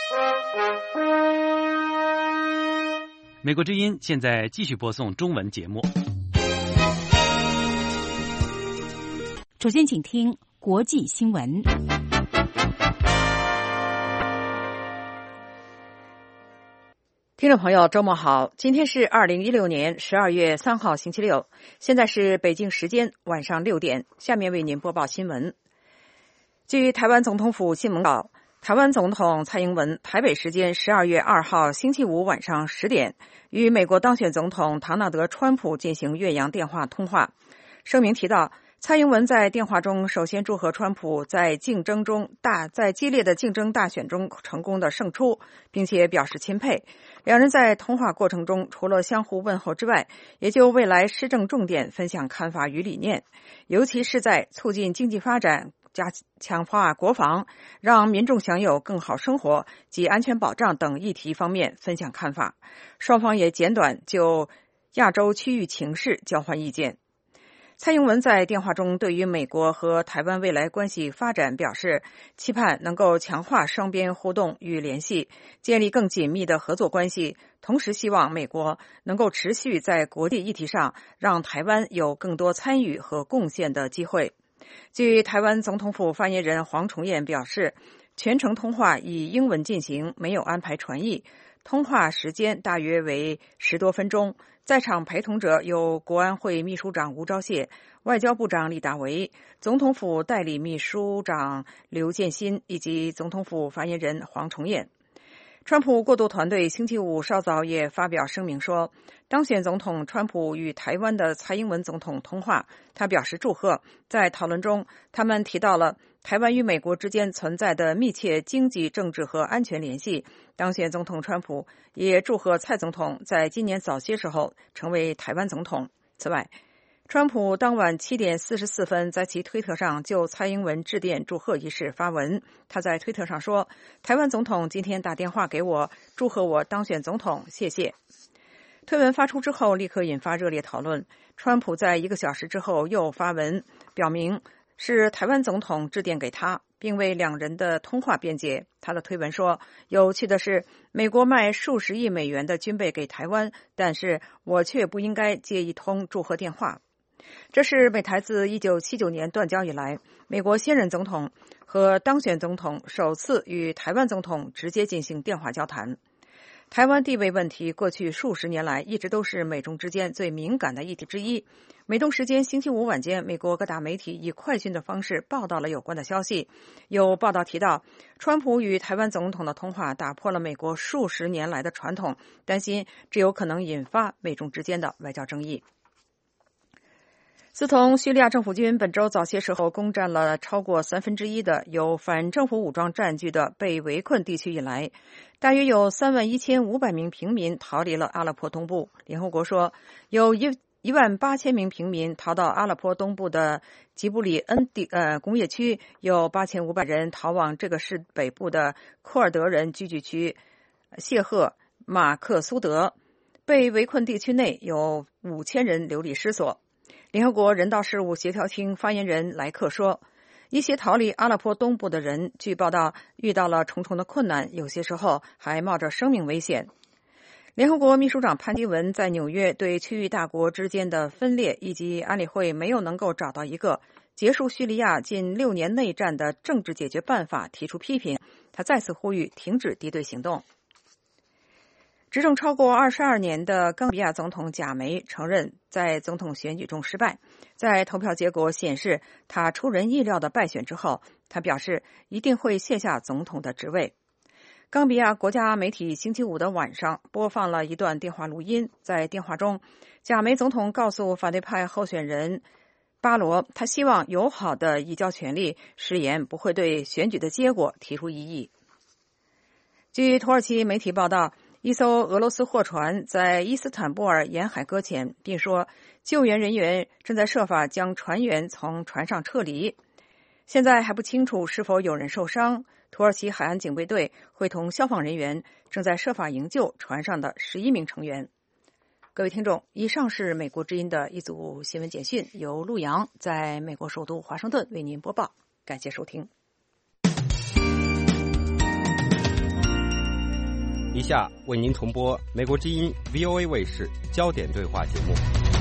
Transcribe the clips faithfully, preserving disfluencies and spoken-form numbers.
美国之音现在继续播送中文节目。 首先请听国际新闻。 听众朋友，周末好！今天是二零一六年十二月三号，星期六，现在是北京时间晚上六点。下面为您播报新闻。据台湾总统府新闻稿，台湾总统蔡英文台北时间十二月二号星期五晚上十点，与美国当选总统唐纳德·川普进行越洋电话通话。声明提到，蔡英文在电话中首先祝贺川普在竞争中大在激烈的竞争大选中成功的胜出，并且表示钦佩。两人在通话过程中除了相互问候之外，也就未来施政重点分享看法与理念，尤其是在促进经济发展、加强化国防、让民众享有更好生活及安全保障等议题方面分享看法。双方也简短就亚洲区域情势交换意见。蔡英文在电话中对于美国和台湾未来关系发展表示，期盼能够强化双边互动与联系，建立更紧密的合作关系，同时希望美国能够持续在国际议题上让台湾有更多参与和贡献的机会。据台湾总统府发言人黄崇彦表示，全程通话以英文进行，没有安排传译，通话时间大约为十多分钟。在场陪同者有国安会秘书长吴钊燮、外交部长李大为、总统府代理秘书长刘建新以及总统府发言人黄崇彦。川普过渡团队星期五稍早也发表声明说，当选总统川普与台湾的蔡英文总统通话，他表示祝贺。在讨论中，他们提到了台湾与美国之间存在的密切经济、政治和安全联系。当选总统川普也祝贺蔡总统在今年早些时候成为台湾总统。此外，川普当晚七点四十四分在其推特上就蔡英文致电祝贺一事发文。他在推特上说，台湾总统今天打电话给我，祝贺我当选总统，谢谢。推文发出之后立刻引发热烈讨论。川普在一个小时之后又发文表明是台湾总统致电给他，并为两人的通话辩解。他的推文说，有趣的是，美国卖数十亿美元的军备给台湾，但是我却不应该接一通祝贺电话。这是美台自一九七九年断交以来，美国现任总统和当选总统首次与台湾总统直接进行电话交谈。台湾地位问题过去数十年来一直都是美中之间最敏感的议题之一。美东时间星期五晚间，美国各大媒体以快讯的方式报道了有关的消息。有报道提到，川普与台湾总统的通话打破了美国数十年来的传统，担心这有可能引发美中之间的外交争议。自从叙利亚政府军本周早些时候攻占了超过三分之一的由反政府武装占据的被围困地区以来，大约有三万一千五百名平民逃离了阿勒颇东部。联合国说，有一一万八千名平民逃到阿勒颇东部的吉布里恩地呃工业区，有八千五百人逃往这个市北部的库尔德人聚居区谢赫马克苏德。被围困地区内有五千人流离失所。联合国人道事务协调厅发言人莱克说，一些逃离阿勒颇东部的人据报道遇到了重重的困难，有些时候还冒着生命危险。联合国秘书长潘基文在纽约对区域大国之间的分裂以及安理会没有能够找到一个结束叙利亚近六年内战的政治解决办法提出批评。他再次呼吁停止敌对行动。执政超过二十二年的冈比亚总统贾梅承认在总统选举中失败。在投票结果显示他出人意料的败选之后，他表示一定会卸下总统的职位。冈比亚国家媒体星期五的晚上播放了一段电话录音，在电话中，贾梅总统告诉反对派候选人巴罗，他希望友好的移交权力，誓言不会对选举的结果提出异议。据土耳其媒体报道，一艘俄罗斯货船在伊斯坦布尔沿海搁浅，并说救援人员正在设法将船员从船上撤离。现在还不清楚是否有人受伤。土耳其海岸警备队会同消防人员正在设法营救船上的十一名成员。各位听众，以上是美国之音的一组新闻简讯，由陆阳在美国首都华盛顿为您播报。感谢收听。 下为您重播美国之音 V O A 卫视焦点对话节目。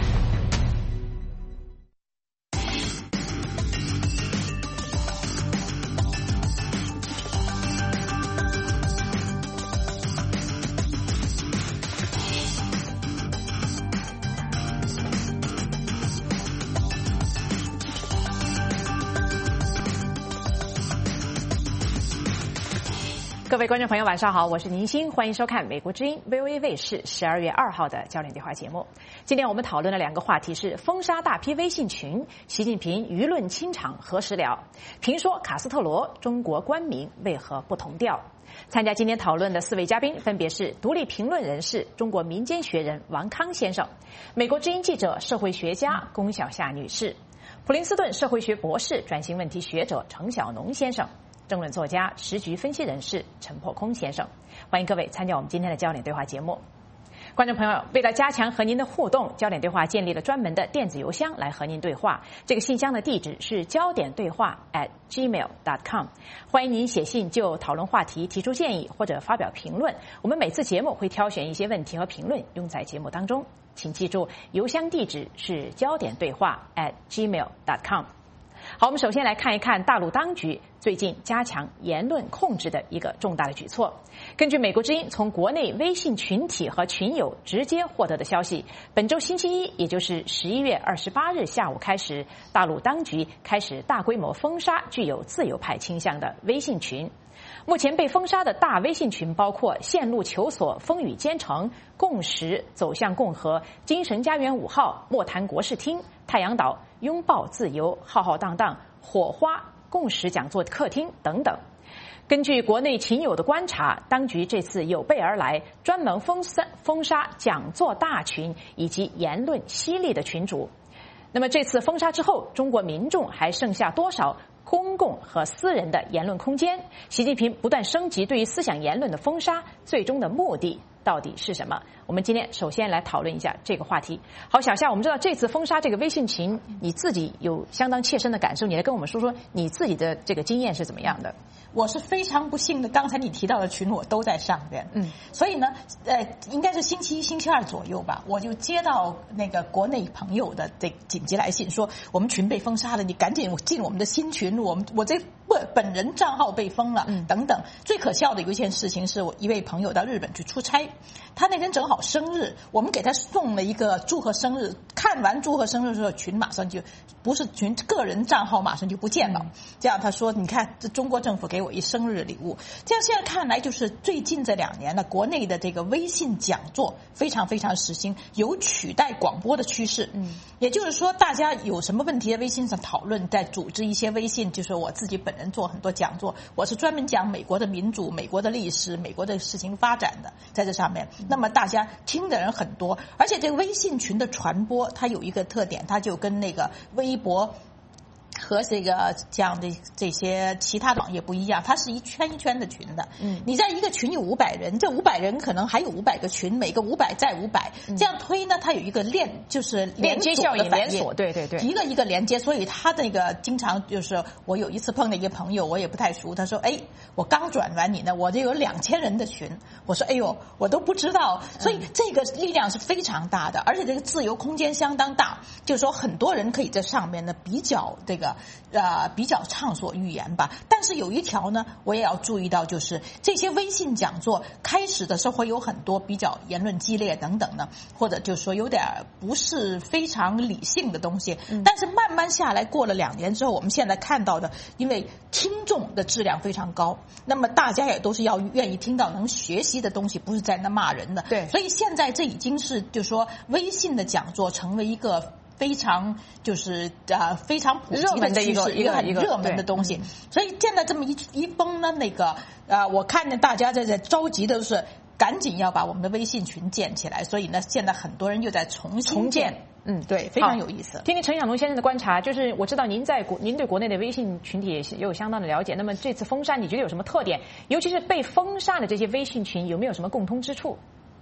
各位观众朋友，晚上好，我是宁欣，欢迎收看美国之音 V O A 卫视十二月二号的焦点对话节目。今天我们讨论的两个话题是封杀大批微信群，习近平舆论清场何时了？评说卡斯特罗，中国官民为何不同调？参加今天讨论的四位嘉宾分别是独立评论人士、中国民间学人王康先生，美国之音记者、社会学家龚小夏女士，普林斯顿社会学博士、转型问题学者程晓农先生，政论作家、时局分析人士陈破空先生。欢迎各位参加我们今天的焦点对话节目。观众朋友，为了加强和您的互动，焦点对话建立了专门的电子邮箱来和您对话。这个信箱的地址是焦点对话 at gmail dot com。欢迎您写信就讨论话题提出建议或者发表评论。我们每次节目会挑选一些问题和评论用在节目当中。请记住，邮箱地址是焦点对话 at gmail dot com。好，我们首先来看一看大陆当局最近加强言论控制的一个重大的举措。根据美国之音从国内微信群体和群友直接获得的消息，本周星期一，也就是十一月二十八日下午开始，大陆当局开始大规模封杀具有自由派倾向的微信群。目前被封杀的大微信群包括线路求索、风雨兼程、共识、走向共和、精神家园五号、莫谈国事厅、太阳岛、拥抱自由、浩浩荡荡、火花、共识讲座客厅等等。根据国内群友的观察，当局这次有备而来，专门封杀封杀讲座大群以及言论犀利的群主。那么这次封杀之后，中国民众还剩下多少公共和私人的言论空间？习近平不断升级对于思想言论的封杀，最终的目的到底是什么？我们今天首先来讨论一下这个话题。好，小夏，我们知道这次封杀这个微信群，你自己有相当切身的感受，你来跟我们说说你自己的这个经验是怎么样的？ 我是非常不幸的，刚才你提到的群我都在上边，嗯，所以呢，呃，应该是星期一、星期二左右吧，我就接到那个国内朋友的这紧急来信，说我们群被封杀了，你赶紧进我们的新群，我们我这本本人账号被封了，嗯，等等。最可笑的有一件事情是我一位朋友到日本去出差，他那天正好生日，我们给他送了一个祝贺生日，看完祝贺生日的时候，群马上就不是群，个人账号马上就不见了。这样他说，你看这中国政府给我一生日礼物。这样现在看来，就是最近这两年呢，国内的这个微信讲座非常非常实行，有取代广播的趋势。嗯，也就是说，大家有什么问题在微信上讨论，在组织一些微信，就是我自己本人做很多讲座，我是专门讲美国的民主、美国的历史、美国的事情发展的，在这上面，那么大家听的人很多，而且这个微信群的传播，它有一个特点，它就跟那个微博和这个这样的这些其他的网页不一样，它是一圈一圈的群的。嗯，你在一个群有五百人，这五百人可能还有五百个群，每个五百再五百，这样推呢，它有一个链，就是连接效应，连锁，对对对， 一个一个连接。所以他那个经常就是，我有一次碰到一个朋友，我也不太熟，他说：“哎，我刚转完你呢，我这有两千人的群。”我说：“哎呦，我都不知道。”所以这个力量是非常大的，而且这个自由空间相当大，就是说很多人可以在上面呢比较这个。呃，比较畅所欲言吧。但是有一条呢，我也要注意到，就是这些微信讲座开始的时候会有很多比较言论激烈等等的，或者就是说有点不是非常理性的东西。嗯、但是慢慢下来，过了两年之后，我们现在看到的，因为听众的质量非常高，那么大家也都是要愿意听到能学习的东西，不是在那骂人的。 对， 所以现在这已经是就是说微信的讲座成为一个。非常就是呃非常普及的趋势，一个很热门的东西。所以现在这么一一封呢，那个呃，我看见大家在在着急的是赶紧要把我们的微信群建起来。所以呢，现在很多人又在重新建。嗯，对，非常有意思。 听听陈晓农先生的观察，就是我知道您在国，您对国内的微信群体也也有相当的了解。那么这次封杀，你觉得有什么特点？尤其是被封杀的这些微信群，有没有什么共通之处？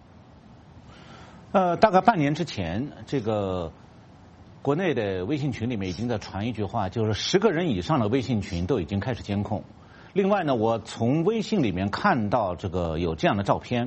呃，大概半年之前，这个。国内的微信群里面已经在传一句话，就是十个人以上的微信群都已经开始监控。另外呢，我从微信里面看到这个有这样的照片，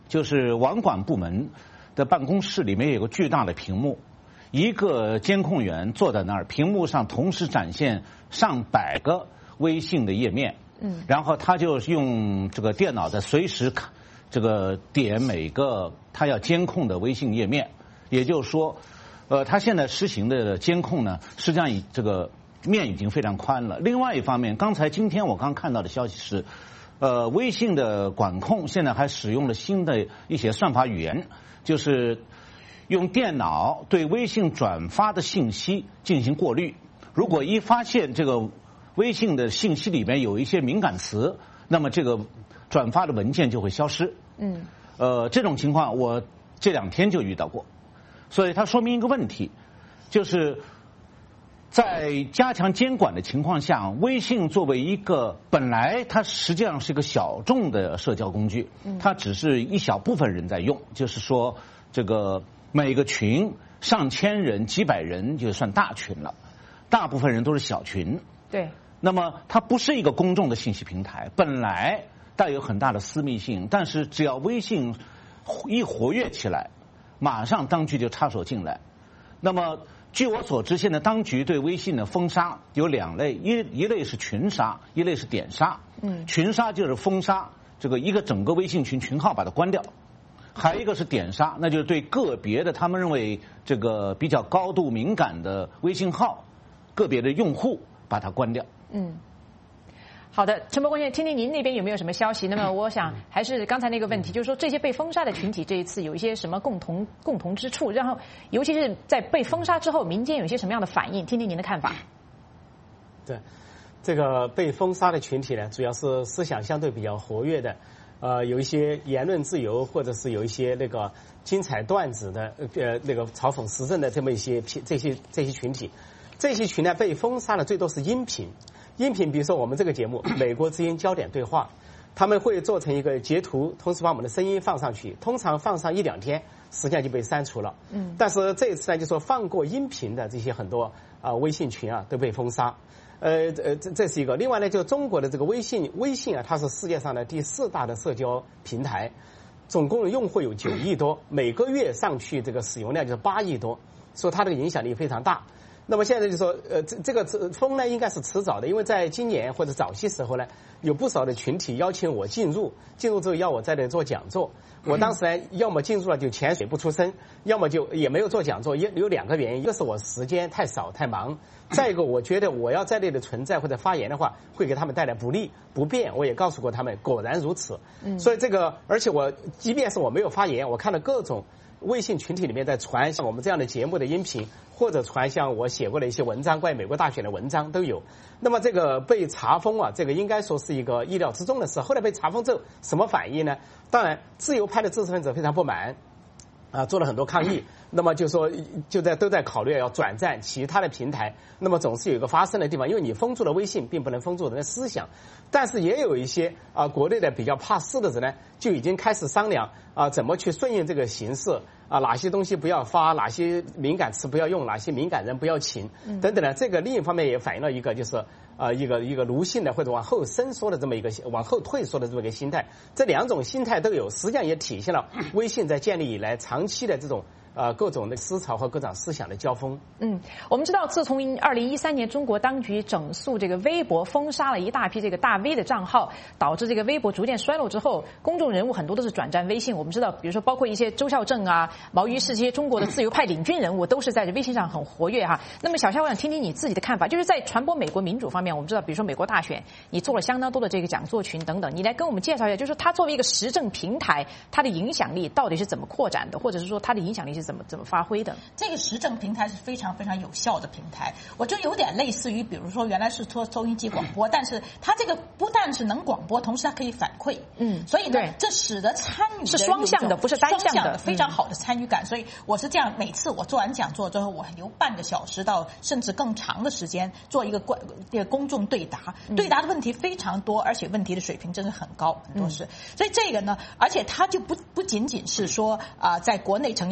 就是网管部门的办公室里面有个巨大的屏幕，一个监控员坐在那儿，屏幕上同时展现上百个微信的页面，嗯，然后他就用这个电脑在随时看这个点每个他要监控的微信页面，也就是说，呃，他现在实行的监控呢，实际上以这个面已经非常宽了。另外一方面，刚才今天我刚看到的消息是，呃，微信的管控现在还使用了新的一些算法语言，就是用电脑对微信转发的信息进行过滤。如果一发现这个微信的信息里面有一些敏感词，那么这个转发的文件就会消失。嗯，呃，这种情况我这两天就遇到过，所以它说明一个问题，就是在加强监管的情况下，微信作为一个本来它实际上是一个小众的社交工具，它只是一小部分人在用，就是说这个每个群上千人、几百人就算大群了，大部分人都是小群。 对。 那么它不是一个公众的信息平台，本来带有很大的私密性，但是只要微信一活跃起来，马上当局就插手进来。那么据我所知，现在当局对微信的封杀有两类，一一类是群杀，一类是点杀。嗯，群杀就是封杀这个一个整个微信群群号把它关掉，还有一个是点杀，那就是对个别的他们认为这个比较高度敏感的微信号，个别的用户把它关掉。嗯。 好的，陈伯公，听听您那边有没有什么消息？那么我想还是刚才那个问题，就是说这些被封杀的群体这一次有一些什么共同共同之处？然后尤其是在被封杀之后，民间有一些什么样的反应？听听您的看法。 对，这个被封杀的群体呢，主要是思想相对比较活跃的，呃，有一些言论自由，或者是有一些那个精彩段子的，呃，那个嘲讽时政的这么一些这些这些群体，这些群呢被封杀的最多是音频。音频，比如说我们这个节目《美国之音焦点对话》，他们会做成一个截图，同时把我们的声音放上去，通常放上一两天，实际上就被删除了。嗯。但是这一次呢，就说放过音频的这些很多啊、呃、微信群啊都被封杀。呃呃，这这是一个。另外呢，就中国的这个微信，微信啊，它是世界上的第四大的社交平台，总共用户有九亿多，每个月上去这个使用量就是八亿多，所以它这个影响力非常大。那么现在就说，呃，这这个封呢应该是迟早的，因为在今年或者早些时候呢，有不少的群体邀请我进入，进入之后要我在这里做讲座。我当时呢，要么进入了就潜水不出声，要么就也没有做讲座。也有两个原因，一个是我时间太少太忙，再一个我觉得我要在这里存在或者发言的话，会给他们带来不利不便。我也告诉过他们，果然如此。所以这个，而且我即便是我没有发言，我看到各种微信群体里面在传像我们这样的节目的音频，或者传像我写过的一些文章，关于美国大选的文章都有。那么这个被查封啊，这个应该说是一个意料之中的事。后来被查封之后，什么反应呢？当然，自由派的知识分子非常不满，啊，做了很多抗议。那么就说就在都在考虑要转战其他的平台。那么总是有一个发生的地方，因为你封住了微信，并不能封住人的思想。但是也有一些啊，国内的比较怕事的人呢，就已经开始商量啊，怎么去顺应这个形势啊，哪些东西不要发，哪些敏感词不要用，哪些敏感人不要请，等等的。这个另一方面也反映了一个就是啊，一个一个奴性的或者往后伸缩的这么一个往后退缩的这么一个心态。这两种心态都有，实际上也体现了微信在建立以来长期的这种呃各种的思潮和各种思想的交锋。 嗯，我们知道，自从二零一三年中国当局整肃这个微博，封杀了一大批这个大 V 的账号，导致这个微博逐渐衰落之后，公众人物很多都是转战微信。我们知道，比如说包括一些周孝正啊、毛于轼这些中国的自由派领军人物，都是在这微信上很活跃哈。那么小夏，我想听听你自己的看法，就是在传播美国民主方面，我们知道，比如说美国大选，你做了相当多的这个讲座群等等，你来跟我们介绍一下，就是它作为一个时政平台，它的影响力到底是怎么扩展的，或者是说它的影响力是怎么怎么发挥的？ 这个时政平台是非常非常有效的平台，我觉得有点类似于，比如说原来是做收音机广播，但是它这个不但是能广播，同时它可以反馈，嗯，所以呢，这使得参与是双向的，不是单向的， 双向的非常好的参与感。所以我是这样，每次我做完讲座之后，我留半个小时到甚至更长的时间做一个关这个公众对答，对答的问题非常多，而且问题的水平真是很高，很多是。所以这个呢，而且它就不不仅仅是说啊、呃，在国内成立一个平台。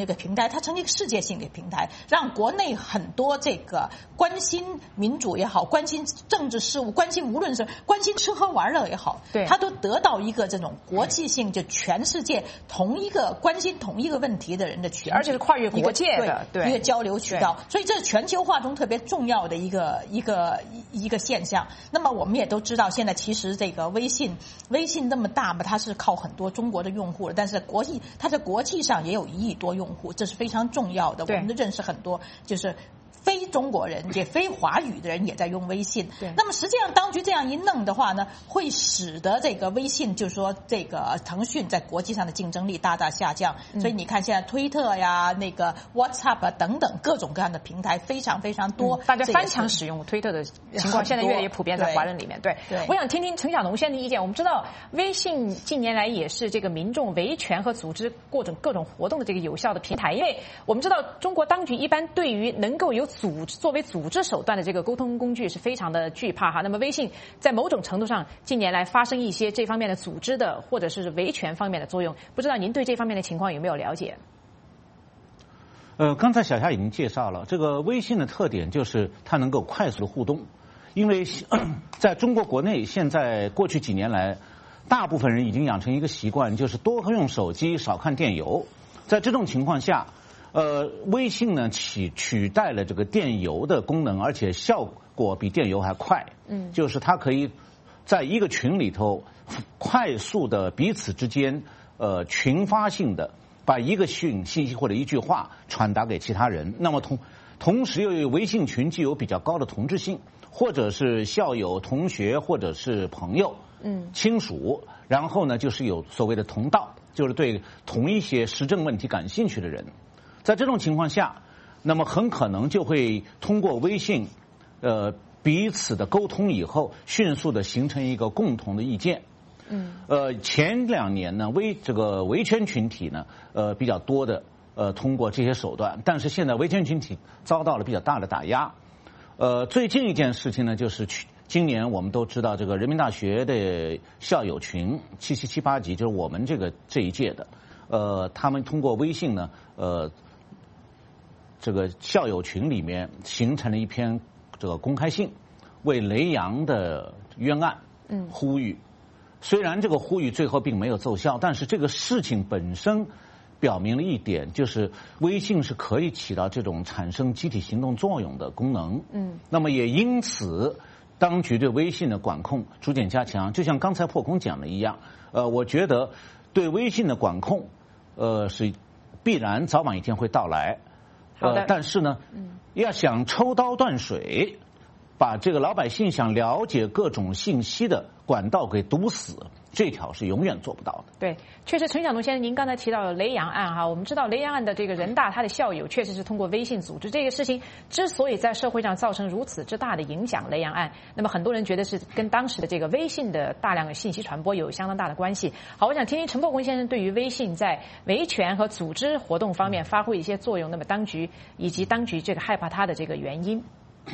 台，它成为一个世界性的平台，让国内很多这个关心民主也好，关心政治事务，关心无论是关心吃喝玩乐也好， 对， 它都得到一个这种国际性，就全世界同一个关心同一个问题的人的群体， 而且是跨越国界的， 对，一个交流渠道。所以这是全球化中特别重要的一个一个一个现象。那么我们也都知道，现在其实这个微信，微信那么大嘛，它是靠很多中国的用户，但是国际它在国际上也有一亿多用户，这是非常重要的。我们都认识很多就是非中国人也非华语的人也在用微信。 对， 那么实际上当局这样一弄的话呢，会使得这个微信，就是说这个腾讯在国际上的竞争力大大下降。嗯、所以你看现在推特呀、那个 WhatsApp 啊等等各种各样的平台非常非常多， 嗯、大家翻墙使用推特的情况现在越来越普遍在华人里面。对， 对， 我想听听陈小农先生的意见。我们知道微信近年来也是这个民众维权和组织各种各种活动的这个有效的平台，因为我们知道中国当局一般对于能够有组织作为组织手段的这个沟通工具是非常的惧怕哈。那么微信在某种程度上近年来发生一些这方面的组织的或者是维权方面的作用，不知道您对这方面的情况有没有了解？ 呃，刚才小夏已经介绍了，这个微信的特点就是它能够快速的互动，因为在中国国内现在过去几年来，大部分人已经养成一个习惯，就是多用手机少看电邮。在这种情况下，呃，微信呢取取代了这个电邮的功能，而且效果比电邮还快。嗯，就是它可以在一个群里头快速的彼此之间呃群发性的把一个讯信息或者一句话传达给其他人。那么同同时又有微信群具有比较高的同质性，或者是校友、同学或者是朋友、嗯亲属，然后呢就是有所谓的同道，就是对同一些时政问题感兴趣的人。在这种情况下，那么很可能就会通过微信，呃，彼此的沟通以后，迅速的形成一个共同的意见。嗯，呃，前两年呢，微这个维权群体呢，呃，比较多的呃通过这些手段，但是现在维权群体遭到了比较大的打压。呃，最近一件事情呢，就是去今年我们都知道，这个人民大学的校友群七七七八级，就是我们这个这一届的，呃，他们通过微信呢，呃。这个校友群里面形成了一篇这个公开信，为雷洋的冤案嗯呼吁。虽然这个呼吁最后并没有奏效，但是这个事情本身表明了一点，就是微信是可以起到这种产生集体行动作用的功能。嗯，那么也因此，当局对微信的管控逐渐加强。就像刚才破空讲的一样，呃，我觉得对微信的管控，呃，是必然早晚一天会到来。呃，但是呢，要想抽刀断水，把这个老百姓想了解各种信息的管道给堵死，这条是永远做不到的。 对，确实，陈小农先生，您刚才提到了雷洋案哈，我们知道雷洋案的这个人大他的校友确实是通过微信组织这个事情，之所以在社会上造成如此之大的影响，雷洋案，那么很多人觉得是跟当时的这个微信的大量的信息传播有相当大的关系。好，我想听听陈破空先生对于微信在维权和组织活动方面发挥一些作用，那么当局以及当局这个害怕它的这个原因。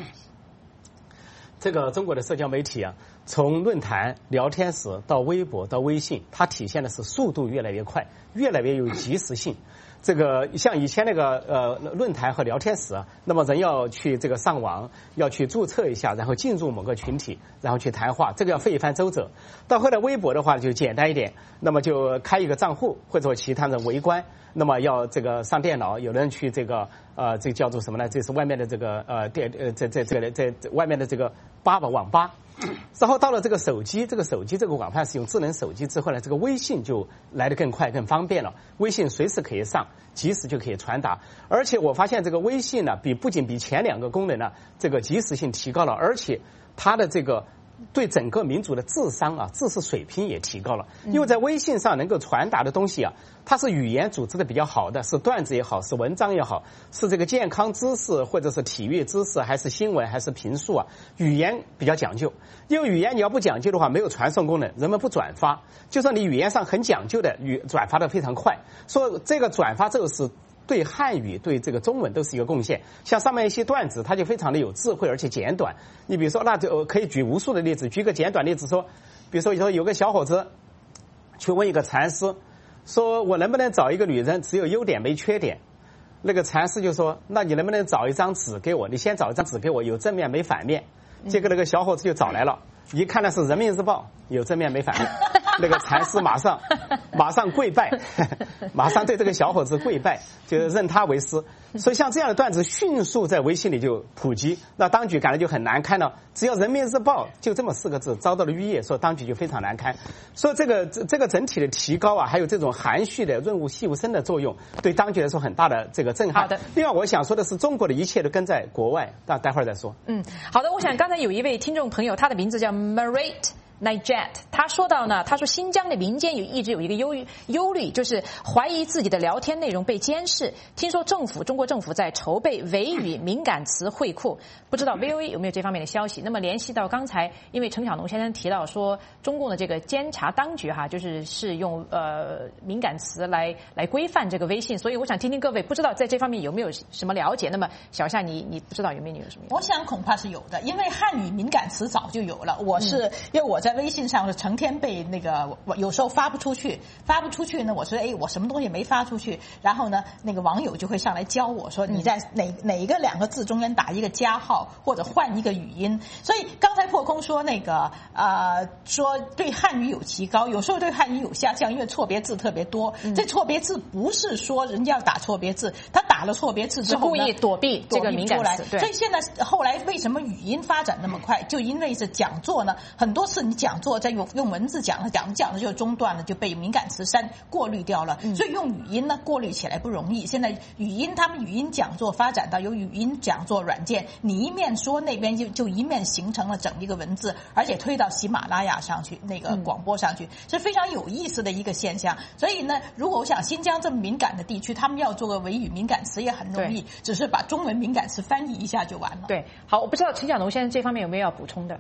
这个中国的社交媒体啊，从论坛、聊天室到微博到微信，它体现的是速度越来越快，越来越有及时性。这个像以前那个呃论坛和聊天室啊，那么人要去这个上网，要去注册一下，然后进入某个群体，然后去谈话，这个要费一番周折。到后来微博的话就简单一点，那么就开一个账户，或者其他人围观，那么要这个上电脑，有人去这个呃这个叫做什么呢？这是外面的这个呃电呃在在这个在外面的这个吧吧网吧。然后到了这个手机，这个手机这个广泛使用智能手机之后呢，这个微信就来得更快更方便了。微信随时可以上，及时就可以传达。而且我发现这个微信呢，比不仅比前两个功能呢，这个及时性提高了，而且它的这个对整个民族的智商啊、知识水平也提高了。因为在微信上能够传达的东西啊，它是语言组织的比较好的，是段子也好，是文章也好，是这个健康知识或者是体育知识，还是新闻，还是评述啊，语言比较讲究。因为语言你要不讲究的话，没有传送功能，人们不转发。就算你语言上很讲究的，语转发的非常快。说这个转发这个是对汉语对这个中文都是一个贡献。像上面一些段子，它就非常的有智慧而且简短。你比如说，那就可以举无数的例子，举个简短例子说，比如说说有个小伙子去问一个禅师，说我能不能找一个女人只有优点没缺点？ 那个禅师就说：“那你能不能找一张纸给我？你先找一张纸给我，有正面没反面。”结果那个小伙子就找来了，一看那是《人民日报》，有正面没反面。那个禅师马上马上跪拜，马上对这个小伙子跪拜，就认他为师。所以像这样的段子迅速在微信里就普及，那当局感觉就很难堪了。只要《人民日报》就这么四个字遭到了淤业，说当局就非常难堪。所以这个这个整体的提高啊，还有这种含蓄的润物细无声的作用，对当局来说很大的这个震撼。 好的。 另外我想说的是，中国的一切都跟在国外，但待会儿再说。 嗯，好的。我想刚才有一位听众朋友，他的名字叫 Marit Nijet， 他说到呢，他说新疆的民间有一直有一个忧忧虑，就是怀疑自己的聊天内容被监视。听说政府中国政府在筹备维语敏感词汇库，不知道 V O A 有没有这方面的消息？那么联系到刚才，因为陈晓农先生提到说，中共的这个监察当局哈，就是是用呃敏感词来来规范这个微信，所以我想听听各位，不知道在这方面有没有什么了解？那么小夏，你你不知道有没有有什么？ 我想恐怕是有的，因为汉语敏感词早就有了。我是、嗯、因为我在。在微信上是成天被那个有时候发不出去，发不出去呢，我说哎，我什么东西没发出去，然后呢，那个网友就会上来教我说你在哪哪一个两个字中间打一个加号或者换一个语音。所以刚才破空说那个呃说对汉语有提高，有时候对汉语有下降，因为错别字特别多。嗯、这错别字不是说人家要打错别字，他打了错别字之后呢， 是故意躲避这个敏感词。对， 所以现在后来为什么语音发展那么快？就因为是讲座呢，很多次你讲座在用用文字讲，讲着讲着就中断了，就被敏感词删过滤掉了。嗯、所以用语音呢过滤起来不容易。现在语音他们语音讲座发展到有语音讲座软件，你一面说那边就就一面形成了整一个文字，而且推到喜马拉雅上去，那个广播上去，是非常有意思的一个现象。所以呢，如果我想新疆这么敏感的地区，他们要做个维语敏感词也很容易，只是把中文敏感词翻译一下就完了。 对，好，我不知道陈晓农先生这方面有没有要补充的。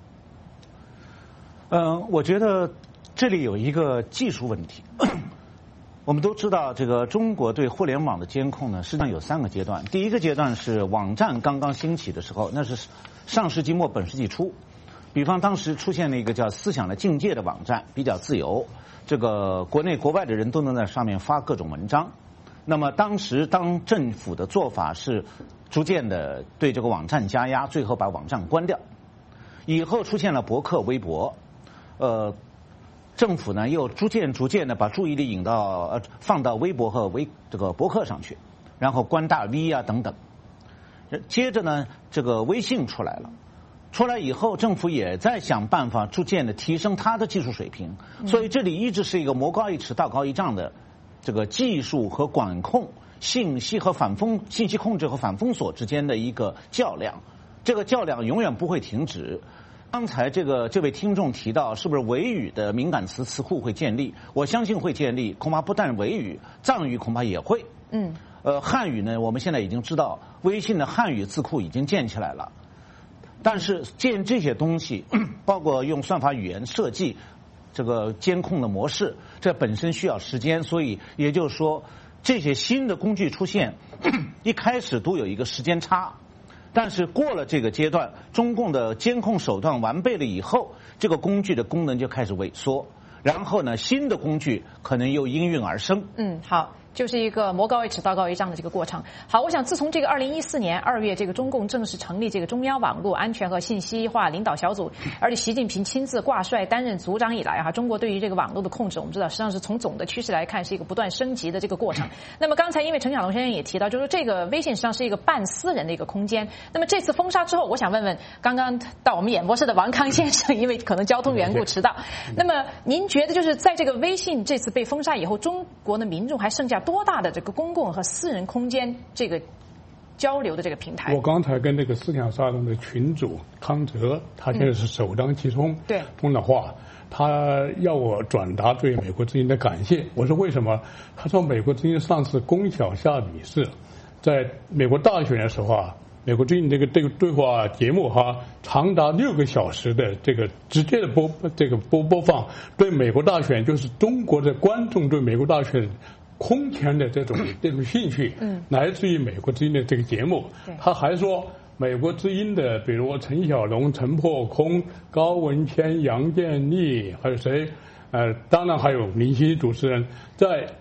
嗯，我觉得这里有一个技术问题。我们都知道，这个中国对互联网的监控呢，实际上有三个阶段。第一个阶段是网站刚刚兴起的时候，那是上世纪末本世纪初。比方当时出现了一个叫思想的境界的网站，比较自由，这个国内国外的人都能在上面发各种文章。那么当时当政府的做法是逐渐的对这个网站加压，最后把网站关掉。以后出现了博客、微博。呃，政府呢又逐渐逐渐的把注意力引到呃放到微博和微这个博客上去，然后关大 V 啊等等。接着呢，这个微信出来了，出来以后，政府也在想办法逐渐的提升它的技术水平，所以这里一直是一个魔高一尺道高一丈的这个技术和管控、信息和反封信息控制和反封锁之间的一个较量，这个较量永远不会停止。刚才这个这位听众提到，是不是维语的敏感词词库会建立？我相信会建立，恐怕不但维语，藏语恐怕也会。嗯，呃，汉语呢，我们现在已经知道，微信的汉语字库已经建起来了。但是建这些东西，包括用算法语言设计这个监控的模式，这本身需要时间，所以也就是说，这些新的工具出现，一开始都有一个时间差。但是过了这个阶段，中共的监控手段完备了以后，这个工具的功能就开始萎缩，然后呢，新的工具可能又应运而生。 嗯，好。就是一个魔高一尺道高一丈的这个过程。好，我想自从这个二零一四年二月，这个中共正式成立这个中央网络安全和信息化领导小组，而且习近平亲自挂帅担任组长以来哈，中国对于这个网络的控制，我们知道实际上是从总的趋势来看是一个不断升级的这个过程。那么刚才因为陈晓龙先生也提到，就是这个微信实际上是一个半私人的一个空间。那么这次封杀之后，我想问问刚刚到我们演播室的王康先生，因为可能交通缘故迟到，那么您觉得就是在这个微信这次被封杀以后，中国的民众还剩下多大的这个公共和私人空间这个交流的这个平台？ 我刚才跟那个思想沙龙的群主康哲，他现在是首当其冲，对，通了话，他要我转达对美国之音的感谢。我说为什么？他说美国之音上次龚小夏女士在美国大选的时候啊，美国之音这个这个对话节目哈，长达六个小时的这个直接的播这个播播放，对美国大选，就是中国的观众对美国大选空前的这种这种兴趣，嗯，来自于美国之音的这个节目。他还说，美国之音的，比如陈小龙、陈破空、高文谦、杨建立，还有谁？呃，当然还有林夕主持人，在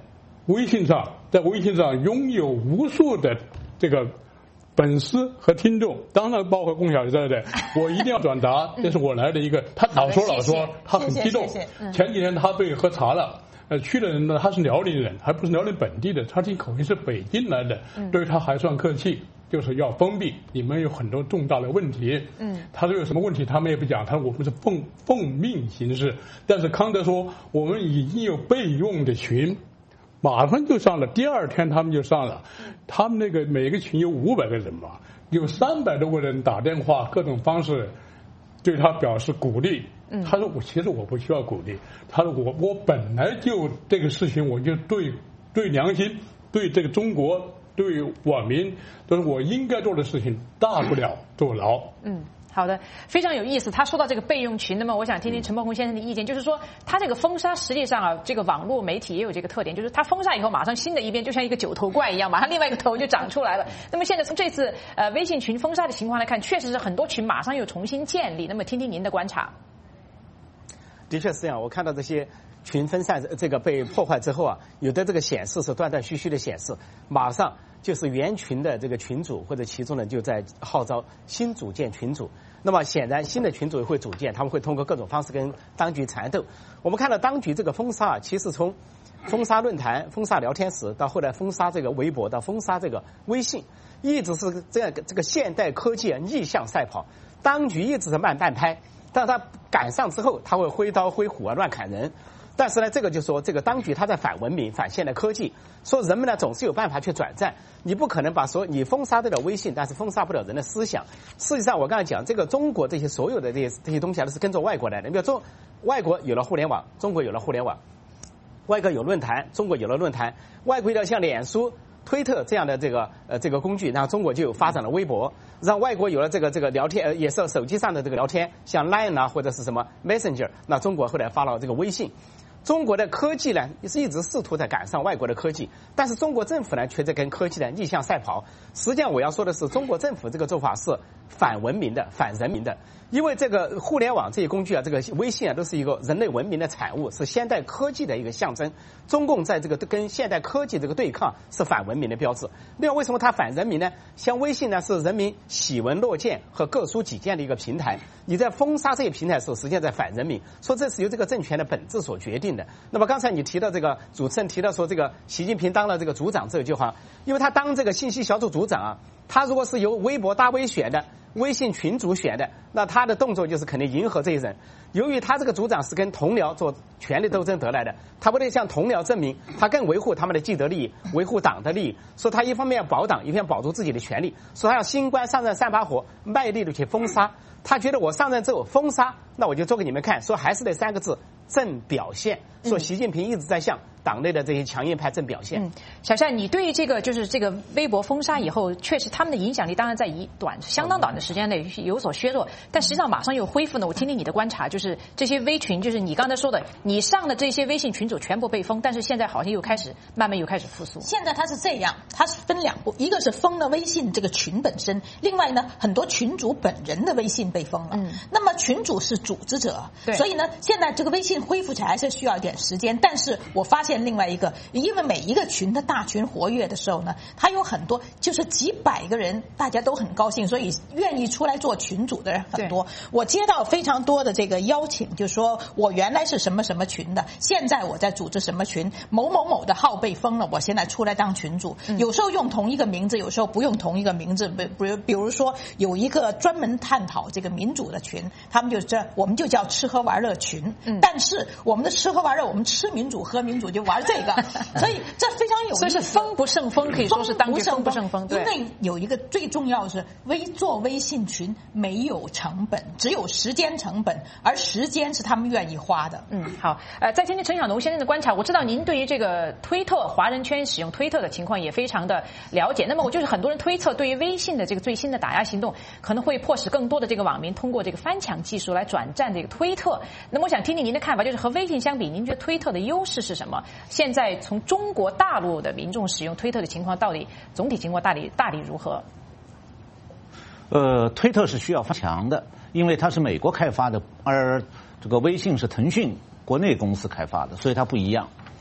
微信上，在微信上拥有无数的这个粉丝和听众，当然包括龚小姐在内，我一定要转达，这是我来的一个。他老说老说，他很激动。前几天他被喝茶了。呃，去的人呢，他是辽宁人，还不是辽宁本地的，他这口音是北京来的，对他还算客气，就是要封闭，你们有很多重大的问题。嗯，他说有什么问题，他们也不讲，他说我们是奉奉命行事。但是康德说，我们已经有备用的群，马上就上了，第二天他们就上了，他们那个每个群有五百个人嘛，有三百多个人打电话，各种方式对他表示鼓励。他说我其实我不需要鼓励，他说我我本来就这个事情我就对对良心对这个中国对网民都是我应该做的事情，大不了坐牢。 嗯，好的，非常有意思。他说到这个备用群，那么我想听听陈伯宏先生的意见，就是说他这个封杀实际上啊，这个网络媒体也有这个特点，就是他封杀以后，马上新的一边就像一个九头怪一样，马上另外一个头就长出来了。那么现在从这次呃微信群封杀的情况来看，确实是很多群马上又重新建立。那么听听您的观察。 的确是这样，我看到这些群分散这个被破坏之后啊，有的这个显示是断断续续的显示，马上就是原群的这个群主或者其中人就在号召新组建群组。那么显然新的群组会组建，他们会通过各种方式跟当局缠斗。我们看到当局这个封杀啊，其实从封杀论坛、封杀聊天室，到后来封杀这个微博，到封杀这个微信，一直是这样这个现代科技啊逆向赛跑，当局一直是慢半拍。但他赶上之后，他会挥刀挥斧啊，乱砍人。但是呢，这个就说这个当局他在反文明、反现代科技，说人们呢总是有办法去转战。你不可能把所你封杀得了微信，但是封杀不了人的思想。实际上，我刚才讲这个中国这些所有的这些这些东西啊，都是跟着外国来的。你比如说，外国有了互联网，中国有了互联网；外国有论坛，中国有了论坛；外国要像脸书、推特这样的这个呃这个工具，然后中国就有发展了微博，让外国有了这个这个聊天，呃也是手机上的这个聊天，像 Line 啊或者是什么 Messenger， 那中国后来发了这个微信。中国的科技呢是一直试图在赶上外国的科技，但是中国政府呢却在跟科技的逆向赛跑。实际上我要说的是，中国政府这个做法是反文明的、反人民的。因为这个互联网这些工具啊，这个微信啊，都是一个人类文明的产物，是现代科技的一个象征。中共在这个跟现代科技这个对抗是反文明的标志。另外，为什么它反人民呢？像微信呢，是人民喜闻乐见和各抒己见的一个平台。你在封杀这些平台的时候，实际上在反人民，说这是由这个政权的本质所决定的。那么刚才你提到这个主持人提到说，这个习近平当了这个组长这句话，因为他当这个信息小组组长啊，他如果是由微博大 V 选的。微信群主选的，那他的动作就是肯定迎合这些人。由于他这个组长是跟同僚做权力斗争得来的，他为了向同僚证明他更维护他们的既得利益，维护党的利益，说他一方面要保党，一方面保住自己的权利，说他要新官上任三把火，卖力的去封杀。他觉得我上任之后封杀，那我就做给你们看，说还是那三个字正表现，说习近平一直在向党内的这些强硬派正表现。 嗯，小夏，你对于这个就是这个微博封杀以后，确实他们的影响力当然在一短相当短的时间内有所削弱，但实际上马上又恢复呢。我听听你的观察，就是这些微群，就是你刚才说的，你上的这些微信群组全部被封，但是现在好像又开始慢慢又开始复苏。 现在它是这样，它是分两步，一个是封了微信这个群本身，另外呢，很多群主本人的微信被封了。嗯，那么群主是组织者，对，所以呢，现在这个微信恢复起来是需要一点时间。但是我发现另外一个，因为每一个群的大群活跃的时候呢，它有很多就是几百个人，大家都很高兴，所以愿意出来做群主的人很多。我接到非常多的这个邀请，就说我原来是什么什么群的，现在我在组织什么群，某某某的号被封了，我现在出来当群主。嗯、有时候用同一个名字，有时候不用同一个名字。比如比如说有一个专门探讨这个民主的群，他们就这我们就叫吃喝玩乐群。嗯，但是我们的吃喝玩乐，我们吃民主喝民主就玩这个，所以这非常有意思。 所以是风不胜风，可以说是当局风不胜风。 因为有一个最重要的是，微做微信群没有成本，只有时间成本，而时间是他们愿意花的。 嗯，好，呃，再听听陈晓农先生的观察。我知道您对于这个推特华人圈使用推特的情况也非常的了解。那么我就是很多人推测，对于微信的这个最新的打压行动，可能会迫使更多的这个网民通过这个翻墙技术来转战这个推特。那么我想听听您的看法，就是和微信相比，您觉得推特的优势是什么？现在从中国大陆的民众使用推特的情况，到底总体情况大体大体如何？ 呃，推特是需要翻墙的，因为它是美国开发的，而这个微信是腾讯国内公司开发的，所以它不一样。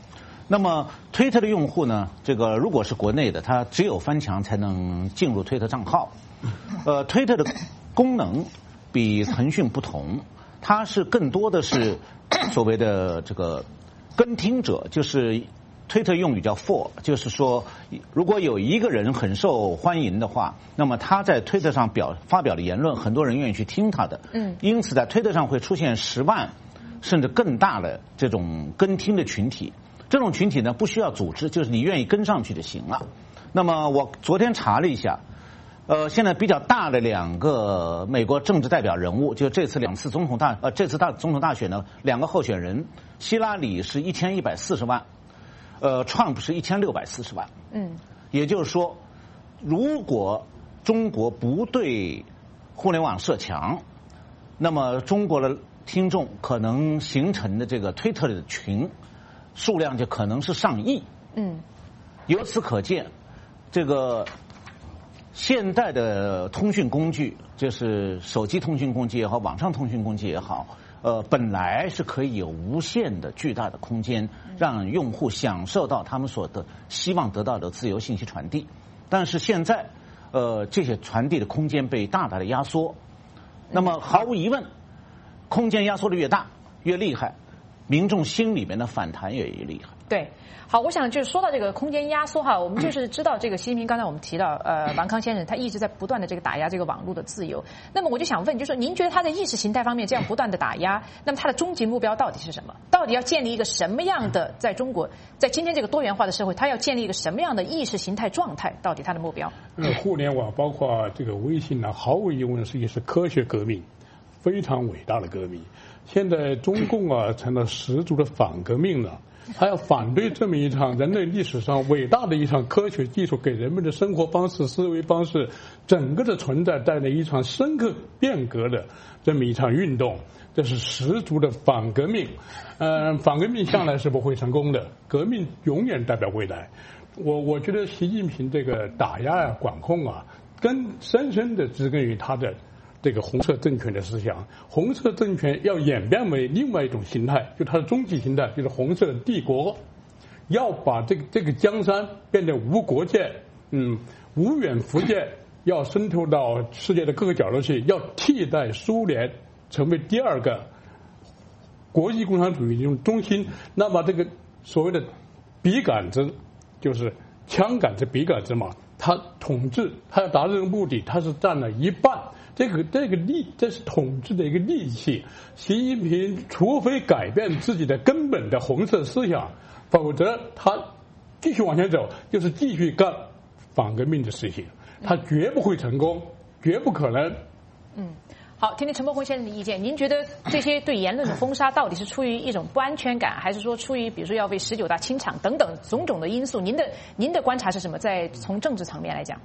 那么推特的用户呢，这个如果是国内的，他只有翻墙才能进入推特账号。呃，推特的功能比腾讯不同，它是更多的是所谓的这个跟听者，就是推特用语叫 for， 就是说如果有一个人很受欢迎的话，那么他在推特上表发表的言论，很多人愿意去听他的。嗯，因此在推特上会出现十万甚至更大的这种跟听的群体。这种群体呢，不需要组织，就是你愿意跟上去就行了。那么我昨天查了一下，呃，现在比较大的两个美国政治代表人物，就这次两次总统大呃这次大总统大选呢，两个候选人，希拉里是一千一百四十万，呃，川普是一千六百四十万。嗯，也就是说，如果中国不对互联网设墙，那么中国的听众可能形成的这个推特的群数量就可能是上亿。嗯，由此可见，这个现代的通讯工具，就是手机通讯工具也好，网上通讯工具也好，呃，本来是可以有无限的巨大的空间，让用户享受到他们所得希望得到的自由信息传递。但是现在，呃，这些传递的空间被大大的压缩。那么毫无疑问，空间压缩的越大越厉害，民众心里面的反弹也越厉害。 对，好，我想就是说到这个空间压缩哈，我们就是知道这个习近平，刚才我们提到，呃，王康先生他一直在不断的这个打压这个网络的自由。那么我就想问，就是您觉得他在意识形态方面这样不断的打压，那么他的终极目标到底是什么？到底要建立一个什么样的在中国，在今天这个多元化的社会，他要建立一个什么样的意识形态状态？到底他的目标？ 呃，互联网包括这个微信呢，毫无疑问是一次科学革命，非常伟大的革命。现在中共啊成了十足的反革命了。他要反对这么一场人类历史上伟大的一场科学技术给人们的生活方式、思维方式、整个的存在带来一场深刻变革的这么一场运动，这是十足的反革命。嗯，反革命向来是不会成功的，革命永远代表未来。我我觉得习近平这个打压啊、管控啊，根深深的植根于他的这个红色政权的思想。红色政权要演变为另外一种形态，就它的终极形态就是红色帝国，要把这个这个江山变得无国界，嗯，无远弗届，要渗透到世界的各个角落去，要替代苏联成为第二个国际共产主义中心。那么这个所谓的笔杆子，就是枪杆子、笔杆子嘛，他统治，他要达到这个目的，他是占了一半。这个这个利，这是统治的一个利器。习近平除非改变自己的根本的红色思想，否则他继续往前走，就是继续干反革命的事情，他绝不会成功，绝不可能。 嗯，好，听听陈伯宏先生的意见。您觉得这些对言论的封杀，到底是出于一种不安全感，还是说出于比如说要为十九大清场等等种种的因素？您的您的观察是什么？在从政治层面来讲？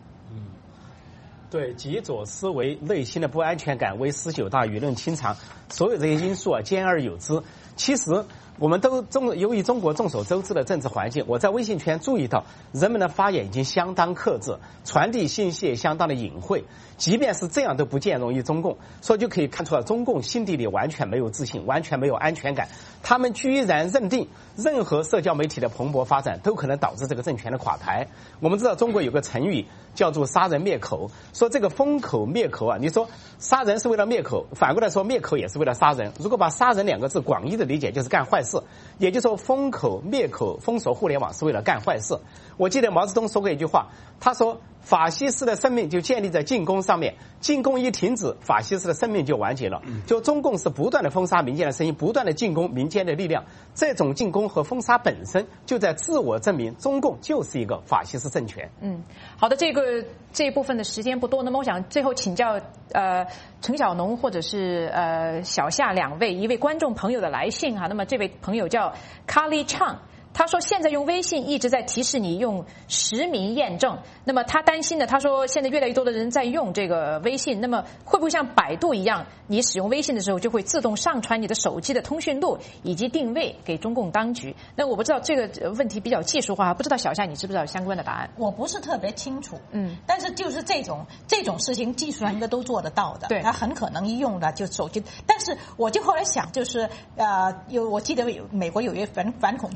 对，极左思维内心的不安全感为十九大舆论清场，所有这些因素啊兼而有之。其实我们都中由于中国众所周知的政治环境，我在微信圈注意到人们的发言已经相当克制，传递信息也相当的隐晦。即便是这样都不兼容于中共，所以就可以看出来中共心底里完全没有自信，完全没有安全感。他们居然认定任何社交媒体的蓬勃发展都可能导致这个政权的垮台。我们知道中国有个成语叫做杀人灭口，说这个封口灭口啊，你说杀人是为了灭口，反过来说灭口也是为了杀人。如果把杀人两个字广义的理解，就是干坏事，也就是说封口灭口封锁互联网是为了干坏事。我记得毛泽东说过一句话，他说法西斯的生命就建立在进攻上面，进攻一停止，法西斯的生命就完结了。就中共是不断的封杀民间的声音，不断的进攻民间的力量，这种进攻和封杀本身就在自我证明中共就是一个法西斯政权。 嗯，好的，这个这一部分的时间不多，那么我想最后请教呃陈小农或者是呃小夏两位一位观众朋友的来信哈。那么这位朋友叫 Carly Chang。他说现在用微信一直在提示你用实名验证，那么他担心的，他说现在越来越多的人在用这个微信，那么会不会像百度一样，你使用微信的时候就会自动上传你的手机的通讯录以及定位给中共当局？那我不知道这个问题比较技术化，不知道小夏你知不知道相关的答案？ 我不是特别清楚，嗯，但是就是这种这种事情技术上应该都做得到的，对，他很可能一用的就手机，但是我就后来想，就是呃，有我记得有美国有一位反反恐专家说。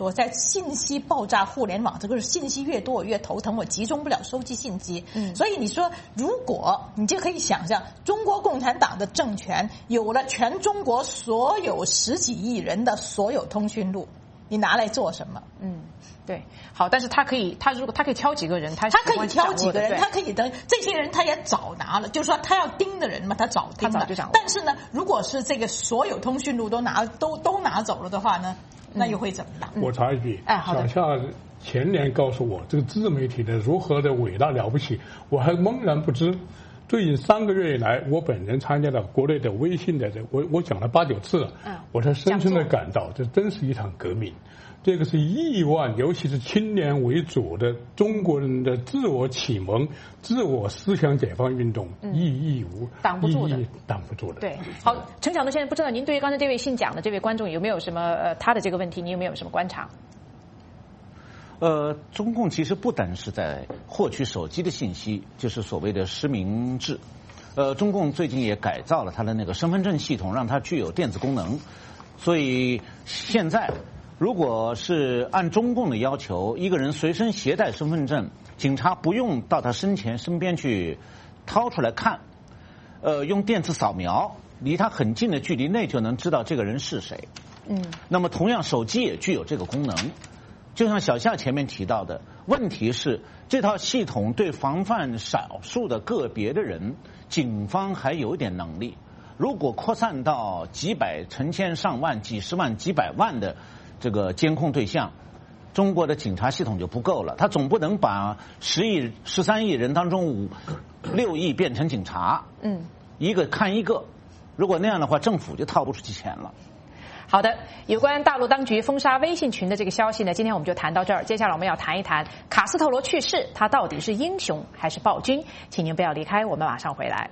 多，在信息爆炸互联网，这个信息越多我越头疼，我集中不了收集信息。嗯，所以你说，如果你就可以想象，中国共产党的政权有了全中国所有十几亿人的所有通讯录，你拿来做什么？ 嗯。对，好，但是他可以，他如果他可以挑几个人，他他可以挑几个人，他可以的，这些人他也早拿了，就是说他要盯的人嘛，他早盯了。但是呢，如果是这个所有通讯录都拿都都拿走了的话呢，那又会怎么样？ 我插一句， 哎，好的。 小夏前年告诉我这个自媒体的如何的伟大了不起，我还懵然不知。最近三个月以来，我本人参加了国内的微信的这，我我讲了八九次了，嗯，我才深深的感到，这真是一场革命。这个是亿万，尤其是青年为主的中国人的自我启蒙、自我思想解放运动，意义无挡不住的， 挡不住的。 对，好，陈晓东先生，不知道您对于刚才这位姓蒋的这位观众有没有什么呃他的这个问题，你有没有什么观察？ 呃，中共其实不单是在获取手机的信息，就是所谓的实名制。呃，中共最近也改造了它的那个身份证系统，让它具有电子功能。所以现在，如果是按中共的要求，一个人随身携带身份证，警察不用到他身前身边去掏出来看，呃，用电子扫描，离他很近的距离内就能知道这个人是谁。嗯，那么同样，手机也具有这个功能。就像小夏前面提到的，问题是这套系统对防范少数的个别的人，警方还有一点能力。如果扩散到几百、成千上万、几十万、几百万的这个监控对象，中国的警察系统就不够了。他总不能把十亿、十三亿人当中五六亿变成警察，嗯，一个看一个。如果那样的话，政府就掏不出去钱了。 好的，有关大陆当局封杀微信群的这个消息呢，今天我们就谈到这儿。接下来我们要谈一谈卡斯特罗去世，他到底是英雄还是暴君？请您不要离开，我们马上回来。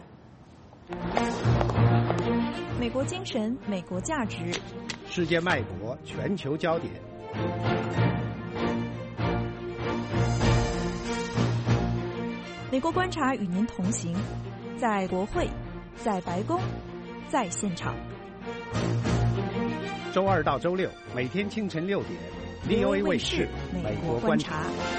美国精神，美国价值， 世界脉搏，全球焦点。 美国观察与您同行，在国会，在白宫，在现场。 周二到周六，每天清晨六点 ，V O A 卫视《美国观察》。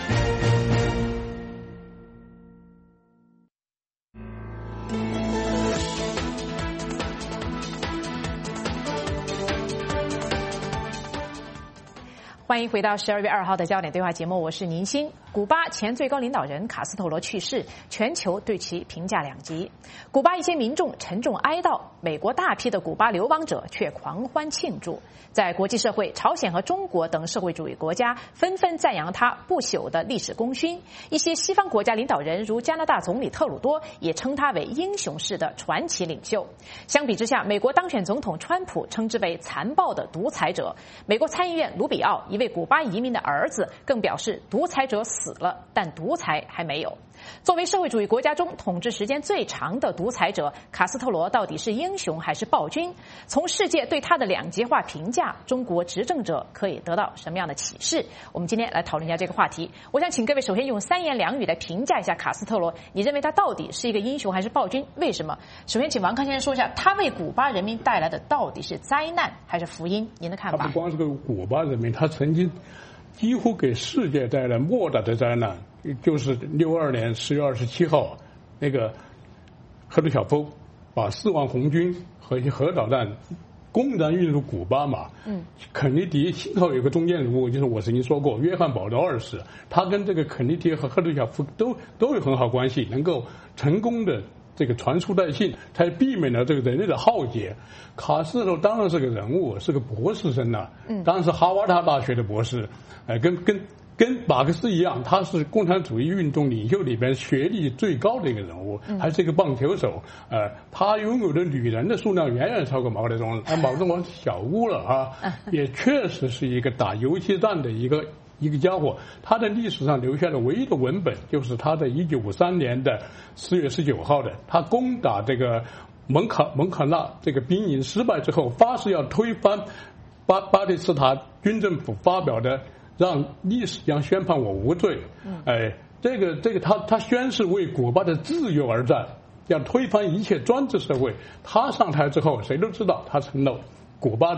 欢迎回到十二月二号的焦点对话节目，我是宁欣。古巴前最高领导人卡斯特罗去世，全球对其评价两极。古巴一些民众沉重哀悼，美国大批的古巴流亡者却狂欢庆祝。在国际社会，朝鲜和中国等社会主义国家纷纷赞扬他不朽的历史功勋。一些西方国家领导人，如加拿大总理特鲁多，也称他为英雄式的传奇领袖。相比之下，美国当选总统川普称之为残暴的独裁者。美国参议院卢比奥一位古巴移民的儿子更表示，独裁者死了，但独裁还没有。作为社会主义国家中统治时间最长的独裁者，卡斯特罗到底是英雄还是暴君？从世界对他的两极化评价，中国执政者可以得到什么样的启示？我们今天来讨论一下这个话题。我想请各位首先用三言两语来评价一下卡斯特罗，你认为他到底是一个英雄还是暴君？为什么？首先请王康先生说一下，他为古巴人民带来的到底是灾难还是福音？您的看法？ 他不光是个古巴人民，他曾经几乎给世界带来莫大的灾难。就是六二年十月二十七号，那个赫鲁晓夫把四万红军和一些核导弹公然运入古巴嘛。嗯，肯尼迪幸好有个中间人物，就是我曾经说过，约翰保罗二世，他跟这个肯尼迪和赫鲁晓夫都都有很好关系，能够成功的这个传输带信，才避免了这个人类的浩劫。卡斯特罗当然是个人物，是个博士生呐、啊，嗯，当然是哈瓦塔大学的博士，呃，跟跟。跟马克思一样，他是共产主义运动领袖里边学历最高的一个人物，还是一个棒球手。呃，他拥有的女人的数量远远超过毛泽东，啊，毛泽东小巫了啊，也确实是一个打游击战的一个一个家伙。他在历史上留下的唯一的文本，就是他在一九五三年的四月十九号的，他攻打这个蒙卡蒙卡纳这个兵营失败之后，发誓要推翻巴巴蒂斯塔军政府发表的。让历史将宣判我无罪。哎，这个这个他他宣誓为古巴的自由而战，要推翻一切专制社会。他上台之后，谁都知道他成了古巴的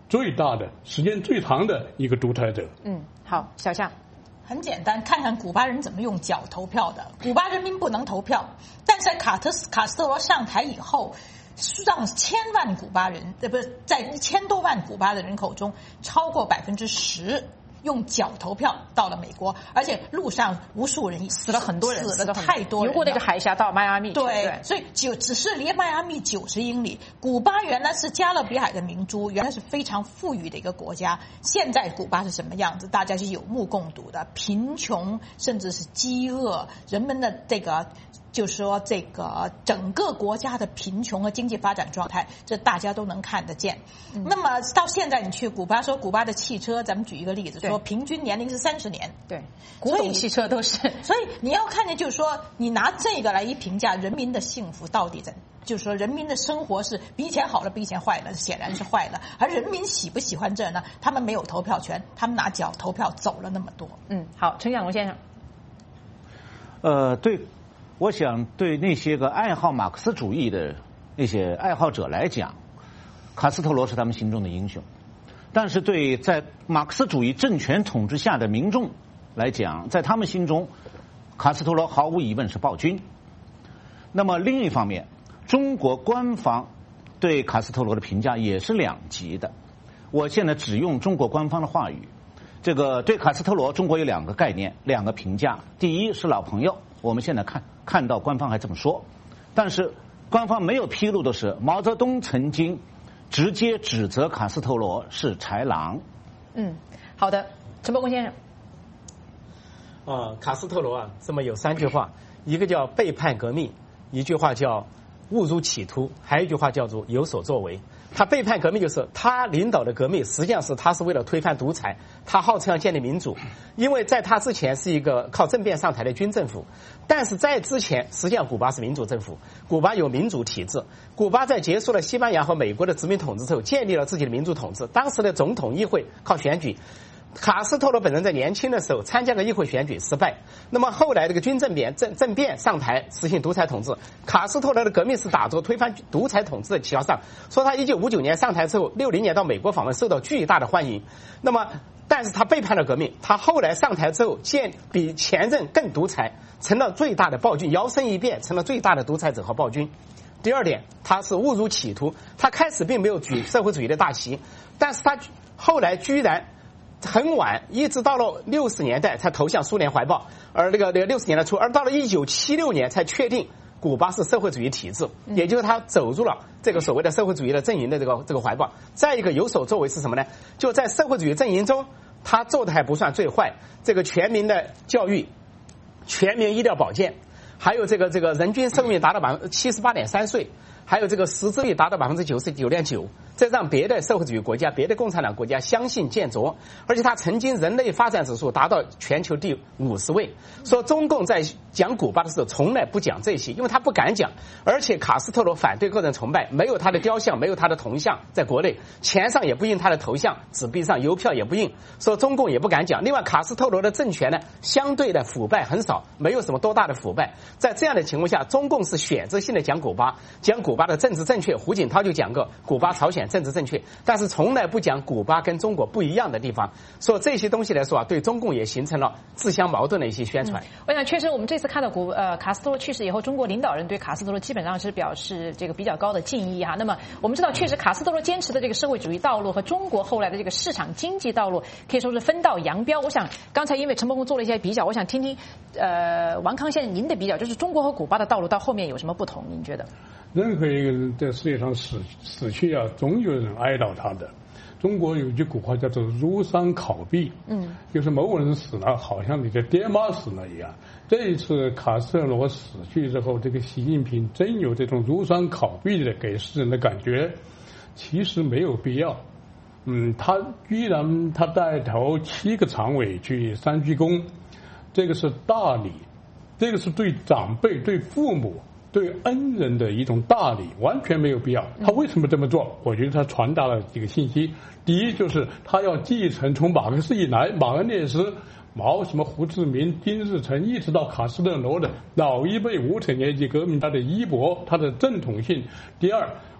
最大的、时间最长的一个独裁者。 嗯，好，小夏。 很简单，看看古巴人怎么用脚投票的。古巴人民不能投票，但是卡特斯卡斯特罗上台以后，让千万古巴人，呃，不是在一千多万古巴的人口中，超过百分之十用脚投票到了美国，而且路上无数人死了很多人， 死了太多人， 游过那个海峡到迈阿密。 对，对所以就只是离迈阿密九十英里。古巴原来是加勒比海的明珠，原来是非常富裕的一个国家。现在古巴是什么样子？大家是有目共睹的，贫穷甚至是饥饿，人们的这个。就是说，这个整个国家的贫穷和经济发展状态，这大家都能看得见。嗯、那么到现在，你去古巴，说古巴的汽车，咱们举一个例子，说平均年龄是三十年， 对，古董汽车都是。 所以你要看见，就是说，你拿这个来一评价人民的幸福到底怎，就是说人民的生活是比以前好了，比以前坏了，显然是坏了。而人民喜不喜欢这呢？他们没有投票权，他们拿脚投票走了那么多。 嗯，好，陈小龙先生。 呃，对。我想对那些个爱好马克思主义的那些爱好者来讲，卡斯特罗是他们心中的英雄。但是对在马克思主义政权统治下的民众来讲，在他们心中，卡斯特罗毫无疑问是暴君。那么另一方面，中国官方对卡斯特罗的评价也是两极的。我现在只用中国官方的话语。这个对卡斯特罗，中国有两个概念，两个评价。第一是老朋友。我们现在看看到官方还这么说，但是官方没有披露的是，毛泽东曾经直接指责卡斯特罗是豺狼。 嗯，好的，陈伯公先生。 呃，卡斯特罗啊，这么有三句话，一个叫背叛革命，一句话叫误入歧途，还有一句话叫做有所作为。他背叛革命，就是他领导的革命，实际上是他是为了推翻独裁，他号称要建立民主，因为在他之前是一个靠政变上台的军政府，但是在之前，实际上古巴是民主政府，古巴有民主体制。古巴在结束了西班牙和美国的殖民统治之后，建立了自己的民主统治。当时的总统议会靠选举。卡斯特罗本人在年轻的时候参加了议会选举失败，那么后来这个军政变政政变上台实行独裁统治，卡斯特罗的革命是打着推翻独裁统治的旗号上，说他一九五九年上台之后，六零年到美国访问受到巨大的欢迎，那么但是他背叛了革命，他后来上台之后建比前任更独裁，成了最大的暴君，摇身一变成了最大的独裁者和暴君。第二点，他是误入歧途，他开始并没有举社会主义的大旗，但是他后来居然很晚，一直到了六十年代才投向苏联怀抱，而那个那个六十年代初，而到了一九七六年才确定古巴是社会主义体制，也就是他走入了这个所谓的社会主义的阵营的这个这个怀抱。再一个有所作为是什么呢？就在社会主义阵营中，他做的还不算最坏，这个全民的教育、全民医疗保健，还有这个这个人均寿命达到百分之七十八点三岁。还有这个识字率达到百分之九十九点九，这让别的社会主义国家、别的共产党国家相信见着。而且他曾经人类发展指数达到全球第五十位。说中共在讲古巴的时候从来不讲这些，因为他不敢讲。而且卡斯特罗反对个人崇拜，没有他的雕像，没有他的铜像，在国内钱上也不印他的头像，纸币上邮票也不印，说中共也不敢讲。另外，卡斯特罗的政权呢，相对的腐败很少，没有什么多大的腐败。在这样的情况下，中共是选择性的讲古巴，讲古巴的政治正确。胡锦涛就讲过古巴朝鲜政治正确，但是从来不讲古巴跟中国不一样的地方。说这些东西来说啊，对中共也形成了自相矛盾的一些宣传。 嗯、我想，确实我们这次看到古呃卡斯特罗去世以后，中国领导人对卡斯特罗基本上是表示这个比较高的敬意哈。那么我们知道，确实卡斯特罗坚持的这个社会主义道路和中国后来的这个市场经济道路可以说是分道扬镳。我想刚才因为陈伯公做了一些比较，我想听听呃王康先生您的比较，就是中国和古巴的道路到后面有什么不同？您觉得？ 任何一个人在世界上死死去啊，总有人哀悼他的。中国有句古话叫做“如丧考妣”，嗯，就是某个人死了，好像你的爹妈死了一样。这一次卡斯特罗死去之后，这个习近平真有这种如丧考妣的给世人的感觉，其实没有必要。嗯，他居然他带头七个常委去三鞠躬，这个是大礼，这个是对长辈、对父母。对恩人的一种大礼，完全没有必要。他为什么这么做？我觉得他传达了几个信息。第一，就是他要继承从马克思以来，马恩列斯、毛什么胡志明、金日成，一直到卡斯特罗的老一辈无产阶级革命，他的衣钵，他的正统性。第二，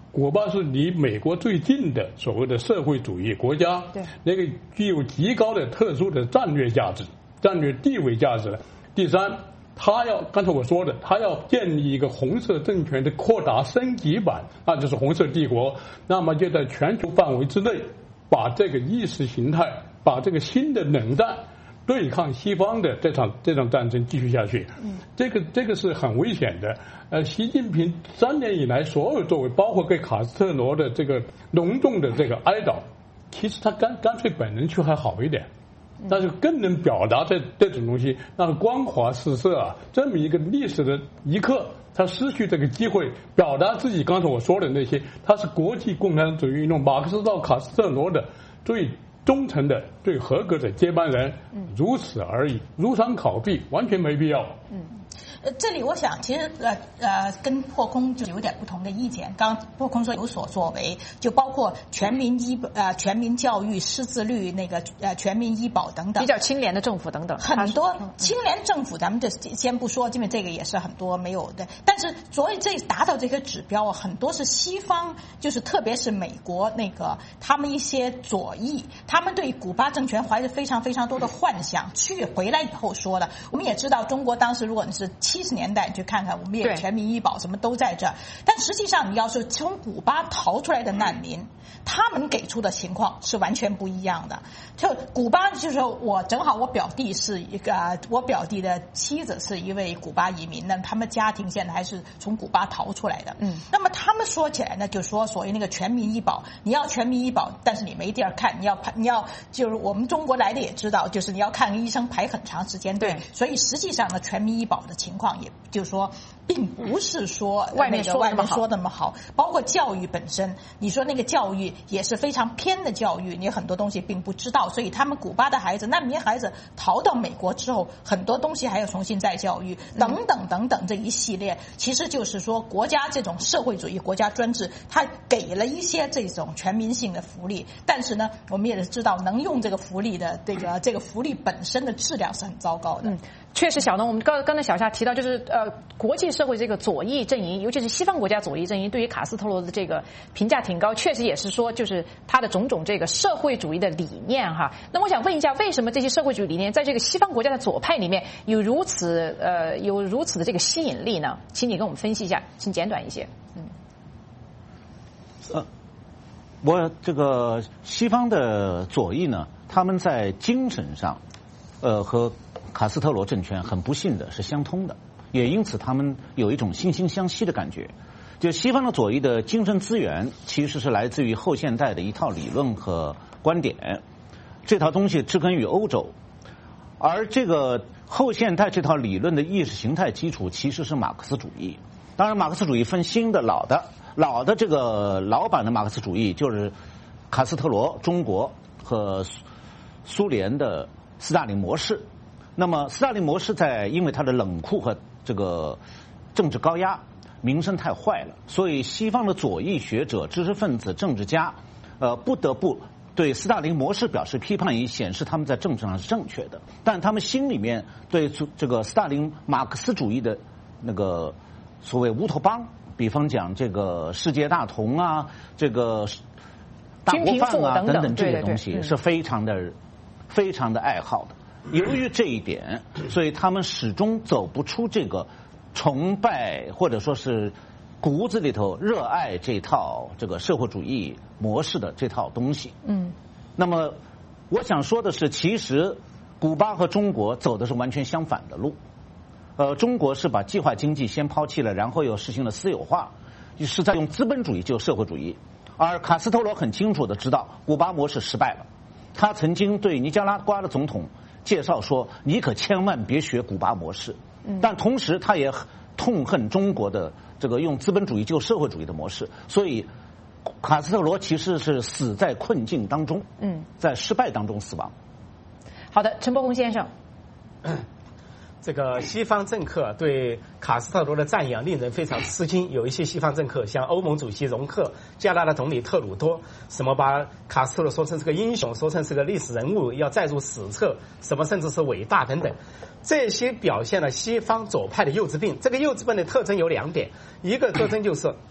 古巴是离美国最近的所谓的社会主义国家， 对， 那个具有极高的特殊的战略价值、战略地位价值。第三，他要刚才我说的，他要建立一个红色政权的扩大升级版，那就是红色帝国。那么就在全球范围之内，把这个意识形态，把这个新的冷战对抗西方的这场这场战争继续下去。嗯，这个这个是很危险的。呃，习近平三年以来所有作为，包括给卡斯特罗的这个隆重的这个哀悼，其实他干干脆本人去还好一点，但是更能表达这这种东西，那个光华四射啊，这么一个历史的一刻，他失去这个机会表达自己刚才我说的那些，他是国际共产主义运动马克思到卡斯特罗的最忠诚的、最合格的接班人，如此而已，如常考毕，完全没必要。 嗯。呃，这里我想其实呃呃跟破空就有点不同的意见。刚刚破空说有所作为，就包括全民医呃全民教育、识字率那个呃全民医保等等， 比较清廉的政府等等， 很多清廉政府咱们这先不说，因为这个也是很多没有的。但是所以这达到这个指标啊，很多是西方，就是特别是美国那个他们一些左翼，他们对古巴政权怀着非常非常多的幻想，去回来以后说的。我们也知道，中国当时如果你是七十年代你去看看，我们也有全民医保，什么都在这儿。但实际上，你要是从古巴逃出来的难民，他们给出的情况是完全不一样的。就古巴，就是我正好我表弟是一个，我表弟的妻子是一位古巴移民呢，他们家庭现在还是从古巴逃出来的。嗯，那么他们说起来呢，就说所谓那个全民医保，你要全民医保，但是你没地儿看，你要排，你要就是我们中国来的也知道，就是你要看个医生排很长时间队，所以实际上呢，全民医保的情况也就是说，并不是说外面外面说的那么好，包括教育本身，你说那个教育也是非常偏的教育，你很多东西并不知道，所以他们古巴的孩子、难民孩子逃到美国之后，很多东西还要重新再教育，等等等等这一系列，其实就是说国家这种社会主义国家专制，它给了一些这种全民性的福利，但是呢，我们也知道能用这个福利的这个这个福利本身的质量是很糟糕的。嗯， 确实，小农，我们刚刚才小夏提到，就是呃，国际社会这个左翼阵营，尤其是西方国家左翼阵营，对于卡斯特罗的这个评价挺高，确实也是说，就是他的种种这个社会主义的理念哈。那我想问一下，为什么这些社会主义理念在这个西方国家的左派里面有如此呃有如此的这个吸引力呢？请你跟我们分析一下，请简短一些。嗯， 呃，我这个西方的左翼呢，他们在精神上，呃和卡斯特罗政权很不幸的是相通的，也因此他们有一种惺惺相惜的感觉。就西方的左翼的精神资源其实是来自于后现代的一套理论和观点，这套东西植根于欧洲，而这个后现代这套理论的意识形态基础其实是马克思主义。当然马克思主义分新的老的，老的这个老版的马克思主义就是卡斯特罗中国和苏联的斯大林模式。那么斯大林模式在因为它的冷酷和这个政治高压，名声太坏了，所以西方的左翼学者、知识分子、政治家，呃，不得不对斯大林模式表示批判，以显示他们在政治上是正确的。但他们心里面对这个斯大林马克思主义的那个所谓乌托邦，比方讲这个世界大同啊，这个大锅饭啊等等这些东西，是非常的、非常的爱好的。由于这一点，所以他们始终走不出这个崇拜或者说是骨子里头热爱这套这个社会主义模式的这套东西。嗯，那么我想说的是，其实古巴和中国走的是完全相反的路。呃，中国是把计划经济先抛弃了，然后又实行了私有化，是在用资本主义救社会主义。而卡斯特罗很清楚的知道古巴模式失败了，他曾经对尼加拉瓜的总统介绍说，你可千万别学古巴模式。但同时他也痛恨中国的这个用资本主义救社会主义的模式，所以卡斯特罗其实是死在困境当中，嗯，在失败当中死亡。 好的，陈伯宏先生。 这个西方政客对卡斯特罗的赞扬令人非常吃惊。有一些西方政客，像欧盟主席容克、加拿大总理特鲁多，什么把卡斯特罗说成是个英雄，说成是个历史人物，要载入史册，什么甚至是伟大等等。这些表现了西方左派的幼稚病。这个幼稚病的特征有两点，一个特征就是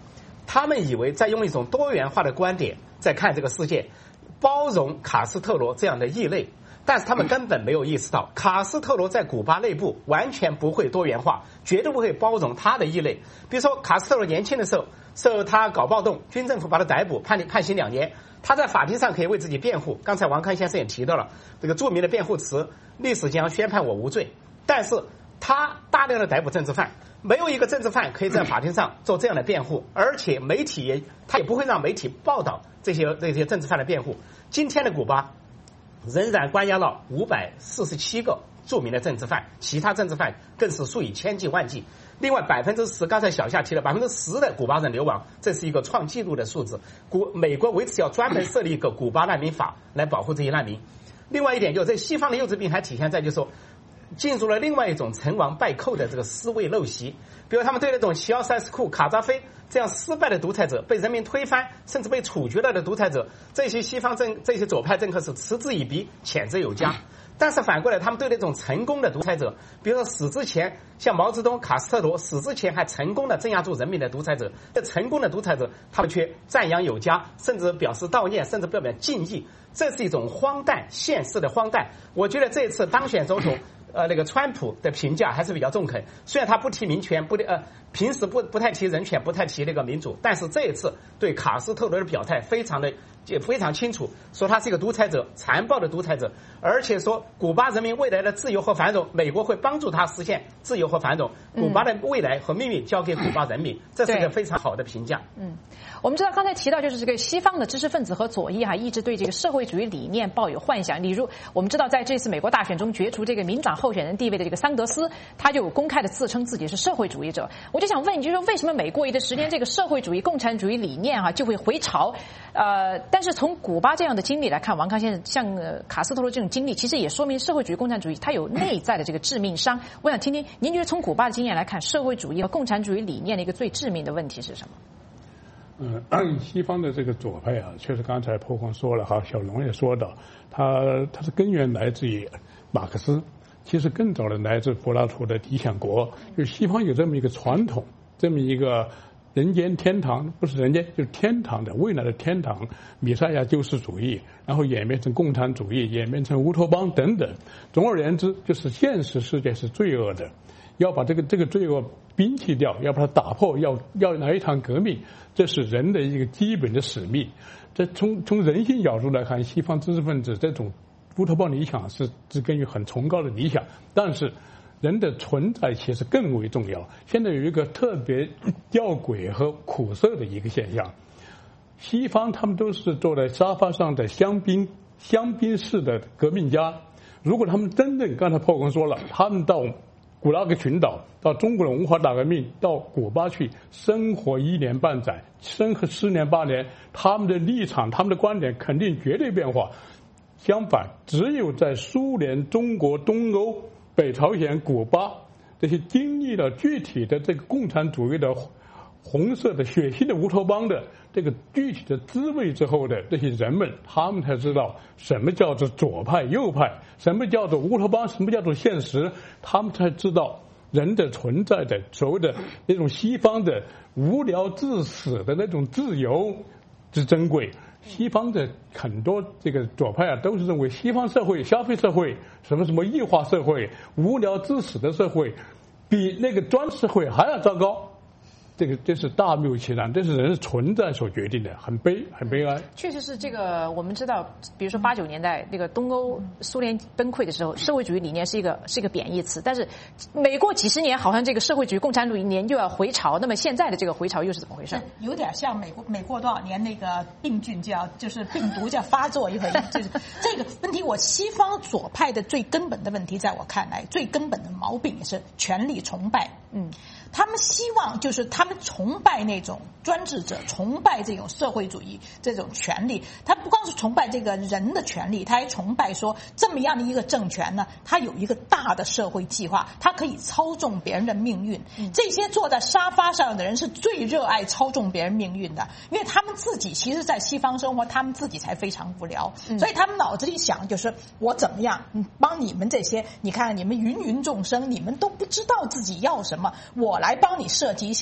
他们以为在用一种多元化的观点在看这个世界，包容卡斯特罗这样的异类。但是他们根本没有意识到，卡斯特罗在古巴内部完全不会多元化，绝对不会包容他的异类。比如说，卡斯特罗年轻的时候，受他搞暴动，军政府把他逮捕，判判刑两年。他在法庭上可以为自己辩护。刚才王康先生也提到了这个著名的辩护词：“历史将宣判我无罪。”但是他大量的逮捕政治犯，没有一个政治犯可以在法庭上做这样的辩护，而且媒体也他也不会让媒体报道这些这些政治犯的辩护。今天的古巴仍然关押了五百四十七个著名的政治犯，其他政治犯更是数以千计万计。另外百分之十，刚才小夏提了百分之十的古巴人流亡，这是一个创纪录的数字。古美国为此要专门设立一个古巴难民法来保护这些难民。另外一点就是，这西方的幼稚病还体现在就是说，进入了另外一种成王败寇的这个思维陋习。比如他们对那种齐奥塞斯库、卡扎菲这样失败的独裁者，被人民推翻甚至被处决了的独裁者，这些西方政这些左派政客是嗤之以鼻，谴责有加。但是反过来，他们对那种成功的独裁者，比如说死之前像毛泽东、卡斯特罗死之前还成功的镇压住人民的独裁者，这成功的独裁者他们却赞扬有加，甚至表示悼念，甚至表表敬意。这是一种荒诞现实的荒诞。我觉得这一次当选总统呃，那个川普的评价还是比较中肯，虽然他不提民权，不呃，平时不不太提人权，不太提那个民主，但是这一次对卡斯特罗的表态非常的也非常清楚，说他是一个独裁者，残暴的独裁者，而且说古巴人民未来的自由和繁荣，美国会帮助他实现自由和繁荣，古巴的未来和命运交给古巴人民，这是一个非常好的评价。 嗯，我们知道刚才提到就是这个西方的知识分子和左翼哈、啊，一直对这个社会主义理念抱有幻想。例如，我们知道在这次美国大选中角逐这个民主候选人地位的这个桑德斯，他就公开的自称自己是社会主义者。我就想问，就是说为什么每过一段时间，这个社会主义、共产主义理念哈、啊、就会回潮？呃，但是从古巴这样的经历来看，王康先生像、呃、卡斯特罗这种经历，其实也说明社会主义、共产主义它有内在的这个致命伤。我想听听您觉得从古巴的经验来看，社会主义和共产主义理念的一个最致命的问题是什么？ 嗯，西方的这个左派啊，确实刚才破光说了哈，小龙也说到，它它的根源来自于马克思，其实更早的来自柏拉图的《理想国》，就是西方有这么一个传统，这么一个人间天堂，不是人间就是天堂的未来的天堂，弥赛亚救世主义，然后演变成共产主义，演变成乌托邦等等。总而言之，就是现实世界是罪恶的，要把这个这个罪恶摒弃掉，要把它打破，要要来一场革命，这是人的一个基本的使命。这从从人性角度来看，西方知识分子这种乌托邦理想是植根于很崇高的理想，但是人的存在其实更为重要。现在有一个特别吊诡和苦涩的一个现象，西方他们都是坐在沙发上的香槟香槟式的革命家，如果他们真正刚才破公说了，他们到古拉格群岛，到中国的文化大革命，到古巴去生活一年半载，生活十年八年，他们的立场他们的观点肯定绝对变化。相反，只有在苏联、中国、东欧、北朝鲜、古巴这些经历了具体的这个共产主义的红色的血腥的乌托邦的这个具体的滋味之后的这些人们，他们才知道什么叫做左派右派，什么叫做乌托邦，什么叫做现实，他们才知道人的存在的所谓的那种西方的无聊至死的那种自由之珍贵。西方的很多这个左派啊，都是认为西方社会、消费社会、什么什么异化社会、无聊至死的社会，比那个专制社会还要糟糕。这个这是大谬其然，这是人存在所决定的，很悲很悲哀。 确实是这个，我们知道，比如说八九年代那个东欧苏联崩溃的时候，社会主义理念是一个是一个贬义词，但是每过几十年，好像这个社会主义、共产主义理念就要回潮。那么现在的这个回潮又是怎么回事？ 有点像美国每过多少年那个病菌就要就是病毒就要发作一回，就是这个问题。我西方左派的最根本的问题，在我看来，最根本的毛病也是权力崇拜。嗯。他们希望就是他们崇拜那种专制者，崇拜这种社会主义这种权利。他不光是崇拜这个人的权利，他还崇拜说这么样的一个政权呢，他有一个大的社会计划，他可以操纵别人的命运。这些坐在沙发上的人是最热爱操纵别人命运的，因为他们自己其实在西方生活，他们自己才非常无聊，所以他们脑子里想就是我怎么样帮你们这些，你看你们芸芸众生，你们都不知道自己要什么，我来帮你设计一下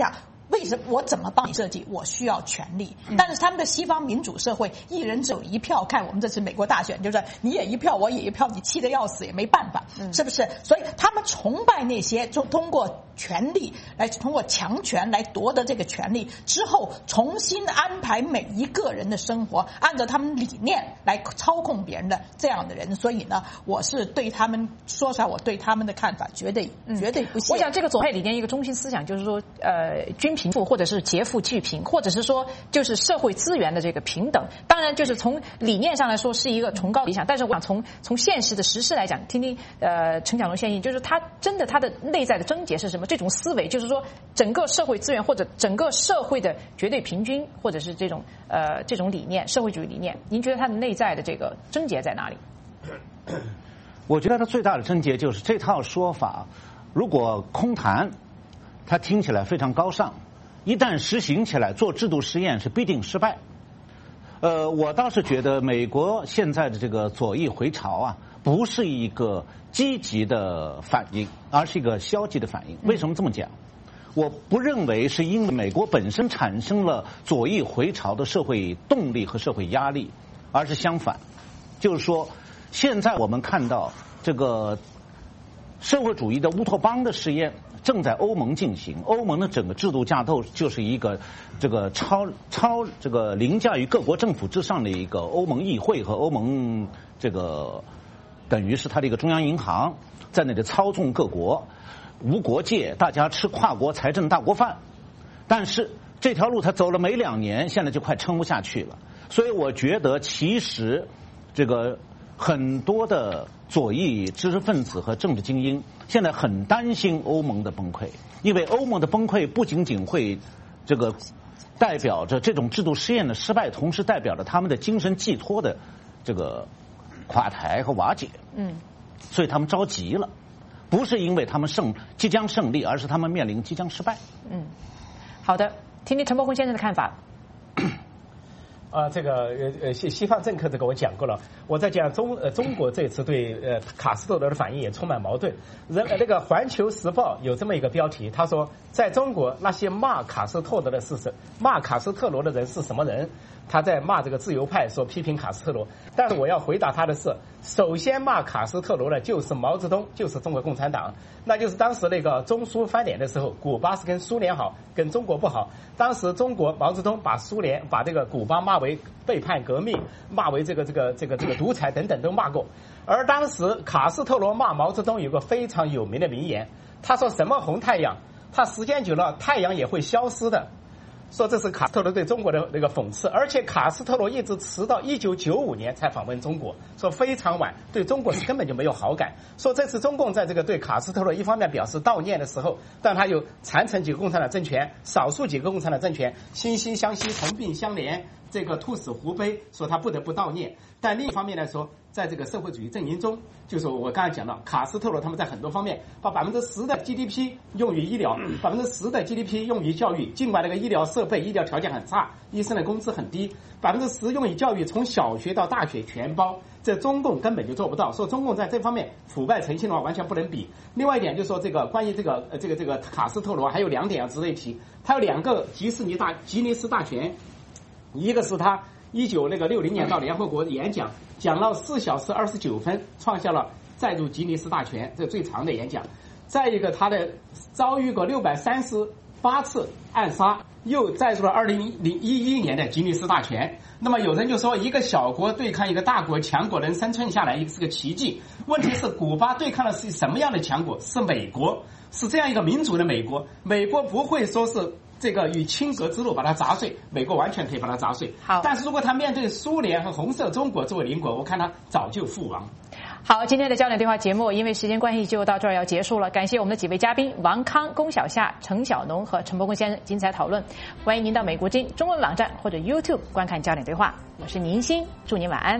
为什么我怎么帮你设计？我需要权利，但是他们的西方民主社会，一人只有一票。看我们这次美国大选，就是你也一票，我也一票，你气得要死也没办法，是不是？所以他们崇拜那些就通过权力来通过强权来夺得这个权利之后，重新安排每一个人的生活，按照他们理念来操控别人的这样的人。所以呢，我是对他们说出来，我对他们的看法绝对绝对不屑。 我想这个左派理念一个中心思想就是说，呃，均贫富或者是劫富济贫，或者是说就是社会资源的这个平等。当然，就是从理念上来说是一个崇高理想，但是我想从从现实的实施来讲，听听呃陈小龙先生，就是他真的他的内在的症结是什么？这种思维就是说，整个社会资源或者整个社会的绝对平均，或者是这种呃这种理念，社会主义理念，您觉得它的内在的这个症结在哪里？ 我觉得它最大的症结就是这套说法，如果空谈，它听起来非常高尚，一旦实行起来，做制度实验是必定失败。呃，我倒是觉得美国现在的这个左翼回潮啊，不是一个积极的反应，而是一个消极的反应。为什么这么讲？我不认为是因为美国本身产生了左翼回潮的社会动力和社会压力，而是相反，就是说，现在我们看到这个社会主义的乌托邦的实验正在欧盟进行，欧盟的整个制度架构就是一个这个超超这个凌驾于各国政府之上的一个欧盟议会和欧盟这个等于是它的一个中央银行在那里操纵各国，无国界，大家吃跨国财政大锅饭。但是这条路它走了没两年，现在就快撑不下去了。所以我觉得其实这个很多的左翼知识分子和政治精英现在很担心欧盟的崩溃，因为欧盟的崩溃不仅仅会这个代表着这种制度试验的失败，同时代表着他们的精神寄托的这个垮台和瓦解。嗯，所以他们着急了，不是因为他们胜即将胜利，而是他们面临即将失败。 嗯，好的，听听陈伯宏先生的看法。 啊，这个呃呃西西方政客这个我讲过了，我在讲中呃中国这次对呃卡斯特罗的反应也充满矛盾。人那个《环球时报》有这么一个标题，他说在中国那些骂卡斯特罗的是什骂卡斯特罗的人是什么人？他在骂这个自由派，说批评卡斯特罗。但是我要回答他的是，首先骂卡斯特罗的就是毛泽东，就是中国共产党。那就是当时那个中苏翻脸的时候，古巴是跟苏联好，跟中国不好。当时中国毛泽东把苏联把这个古巴骂为背叛革命，骂为这个这个这个这个独裁等等都骂过。而当时卡斯特罗骂毛泽东有个非常有名的名言，他说什么红太阳，他时间久了太阳也会消失的。说这是卡斯特罗对中国的那个讽刺，而且卡斯特罗一直迟到一九九五年才访问中国，说非常晚，对中国是根本就没有好感。说这次中共在这个对卡斯特罗一方面表示悼念的时候，但他又残存几个共产党政权，少数几个共产党政权惺惺相惜，同病相怜，这个兔死狐悲，说他不得不悼念。但另一方面来说，在这个社会主义阵营中，就是我刚才讲到卡斯特罗他们在很多方面把百分之十的 G D P 用于医疗，百分之十的 G D P 用于教育，尽管那个医疗设备、医疗条件很差，医生的工资很低，百分之十用于教育，从小学到大学全包，这中共根本就做不到。说中共在这方面腐败成性的话，完全不能比。另外一点就是说，这个关于这个呃这个这个卡斯特罗还有两点要值得一提，他有两个吉斯尼大吉尼斯大全，一个是他一九那个六零年到联合国演讲，讲了四小时二十九分，创下了再入吉尼斯大全这最长的演讲。再一个，他的遭遇过六百三十八次暗杀，又再入了二零零一一年的吉尼斯大全。那么有人就说，一个小国对抗一个大国强国能生存下来，是个奇迹。问题是，古巴对抗的是什么样的强国？是美国，是这样一个民主的美国。美国不会说是这个与清革之路把它砸碎，美国完全可以把它砸碎。 好， 但是如果他面对苏联和红色中国作为邻国，我看他早就覆亡。 好，今天的焦点对话节目因为时间关系就到这儿要结束了，感谢我们的几位嘉宾王康、龚小夏、程小农和陈伯公先生精彩讨论。欢迎您到美国之音中文网站或者 YouTube 观看焦点对话。我是宁欣，祝您晚安。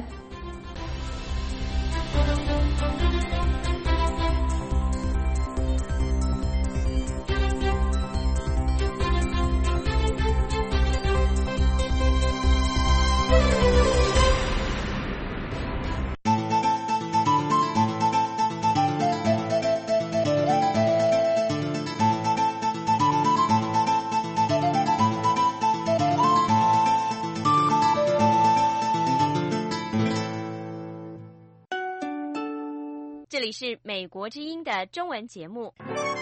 里是美国之音的中文节目。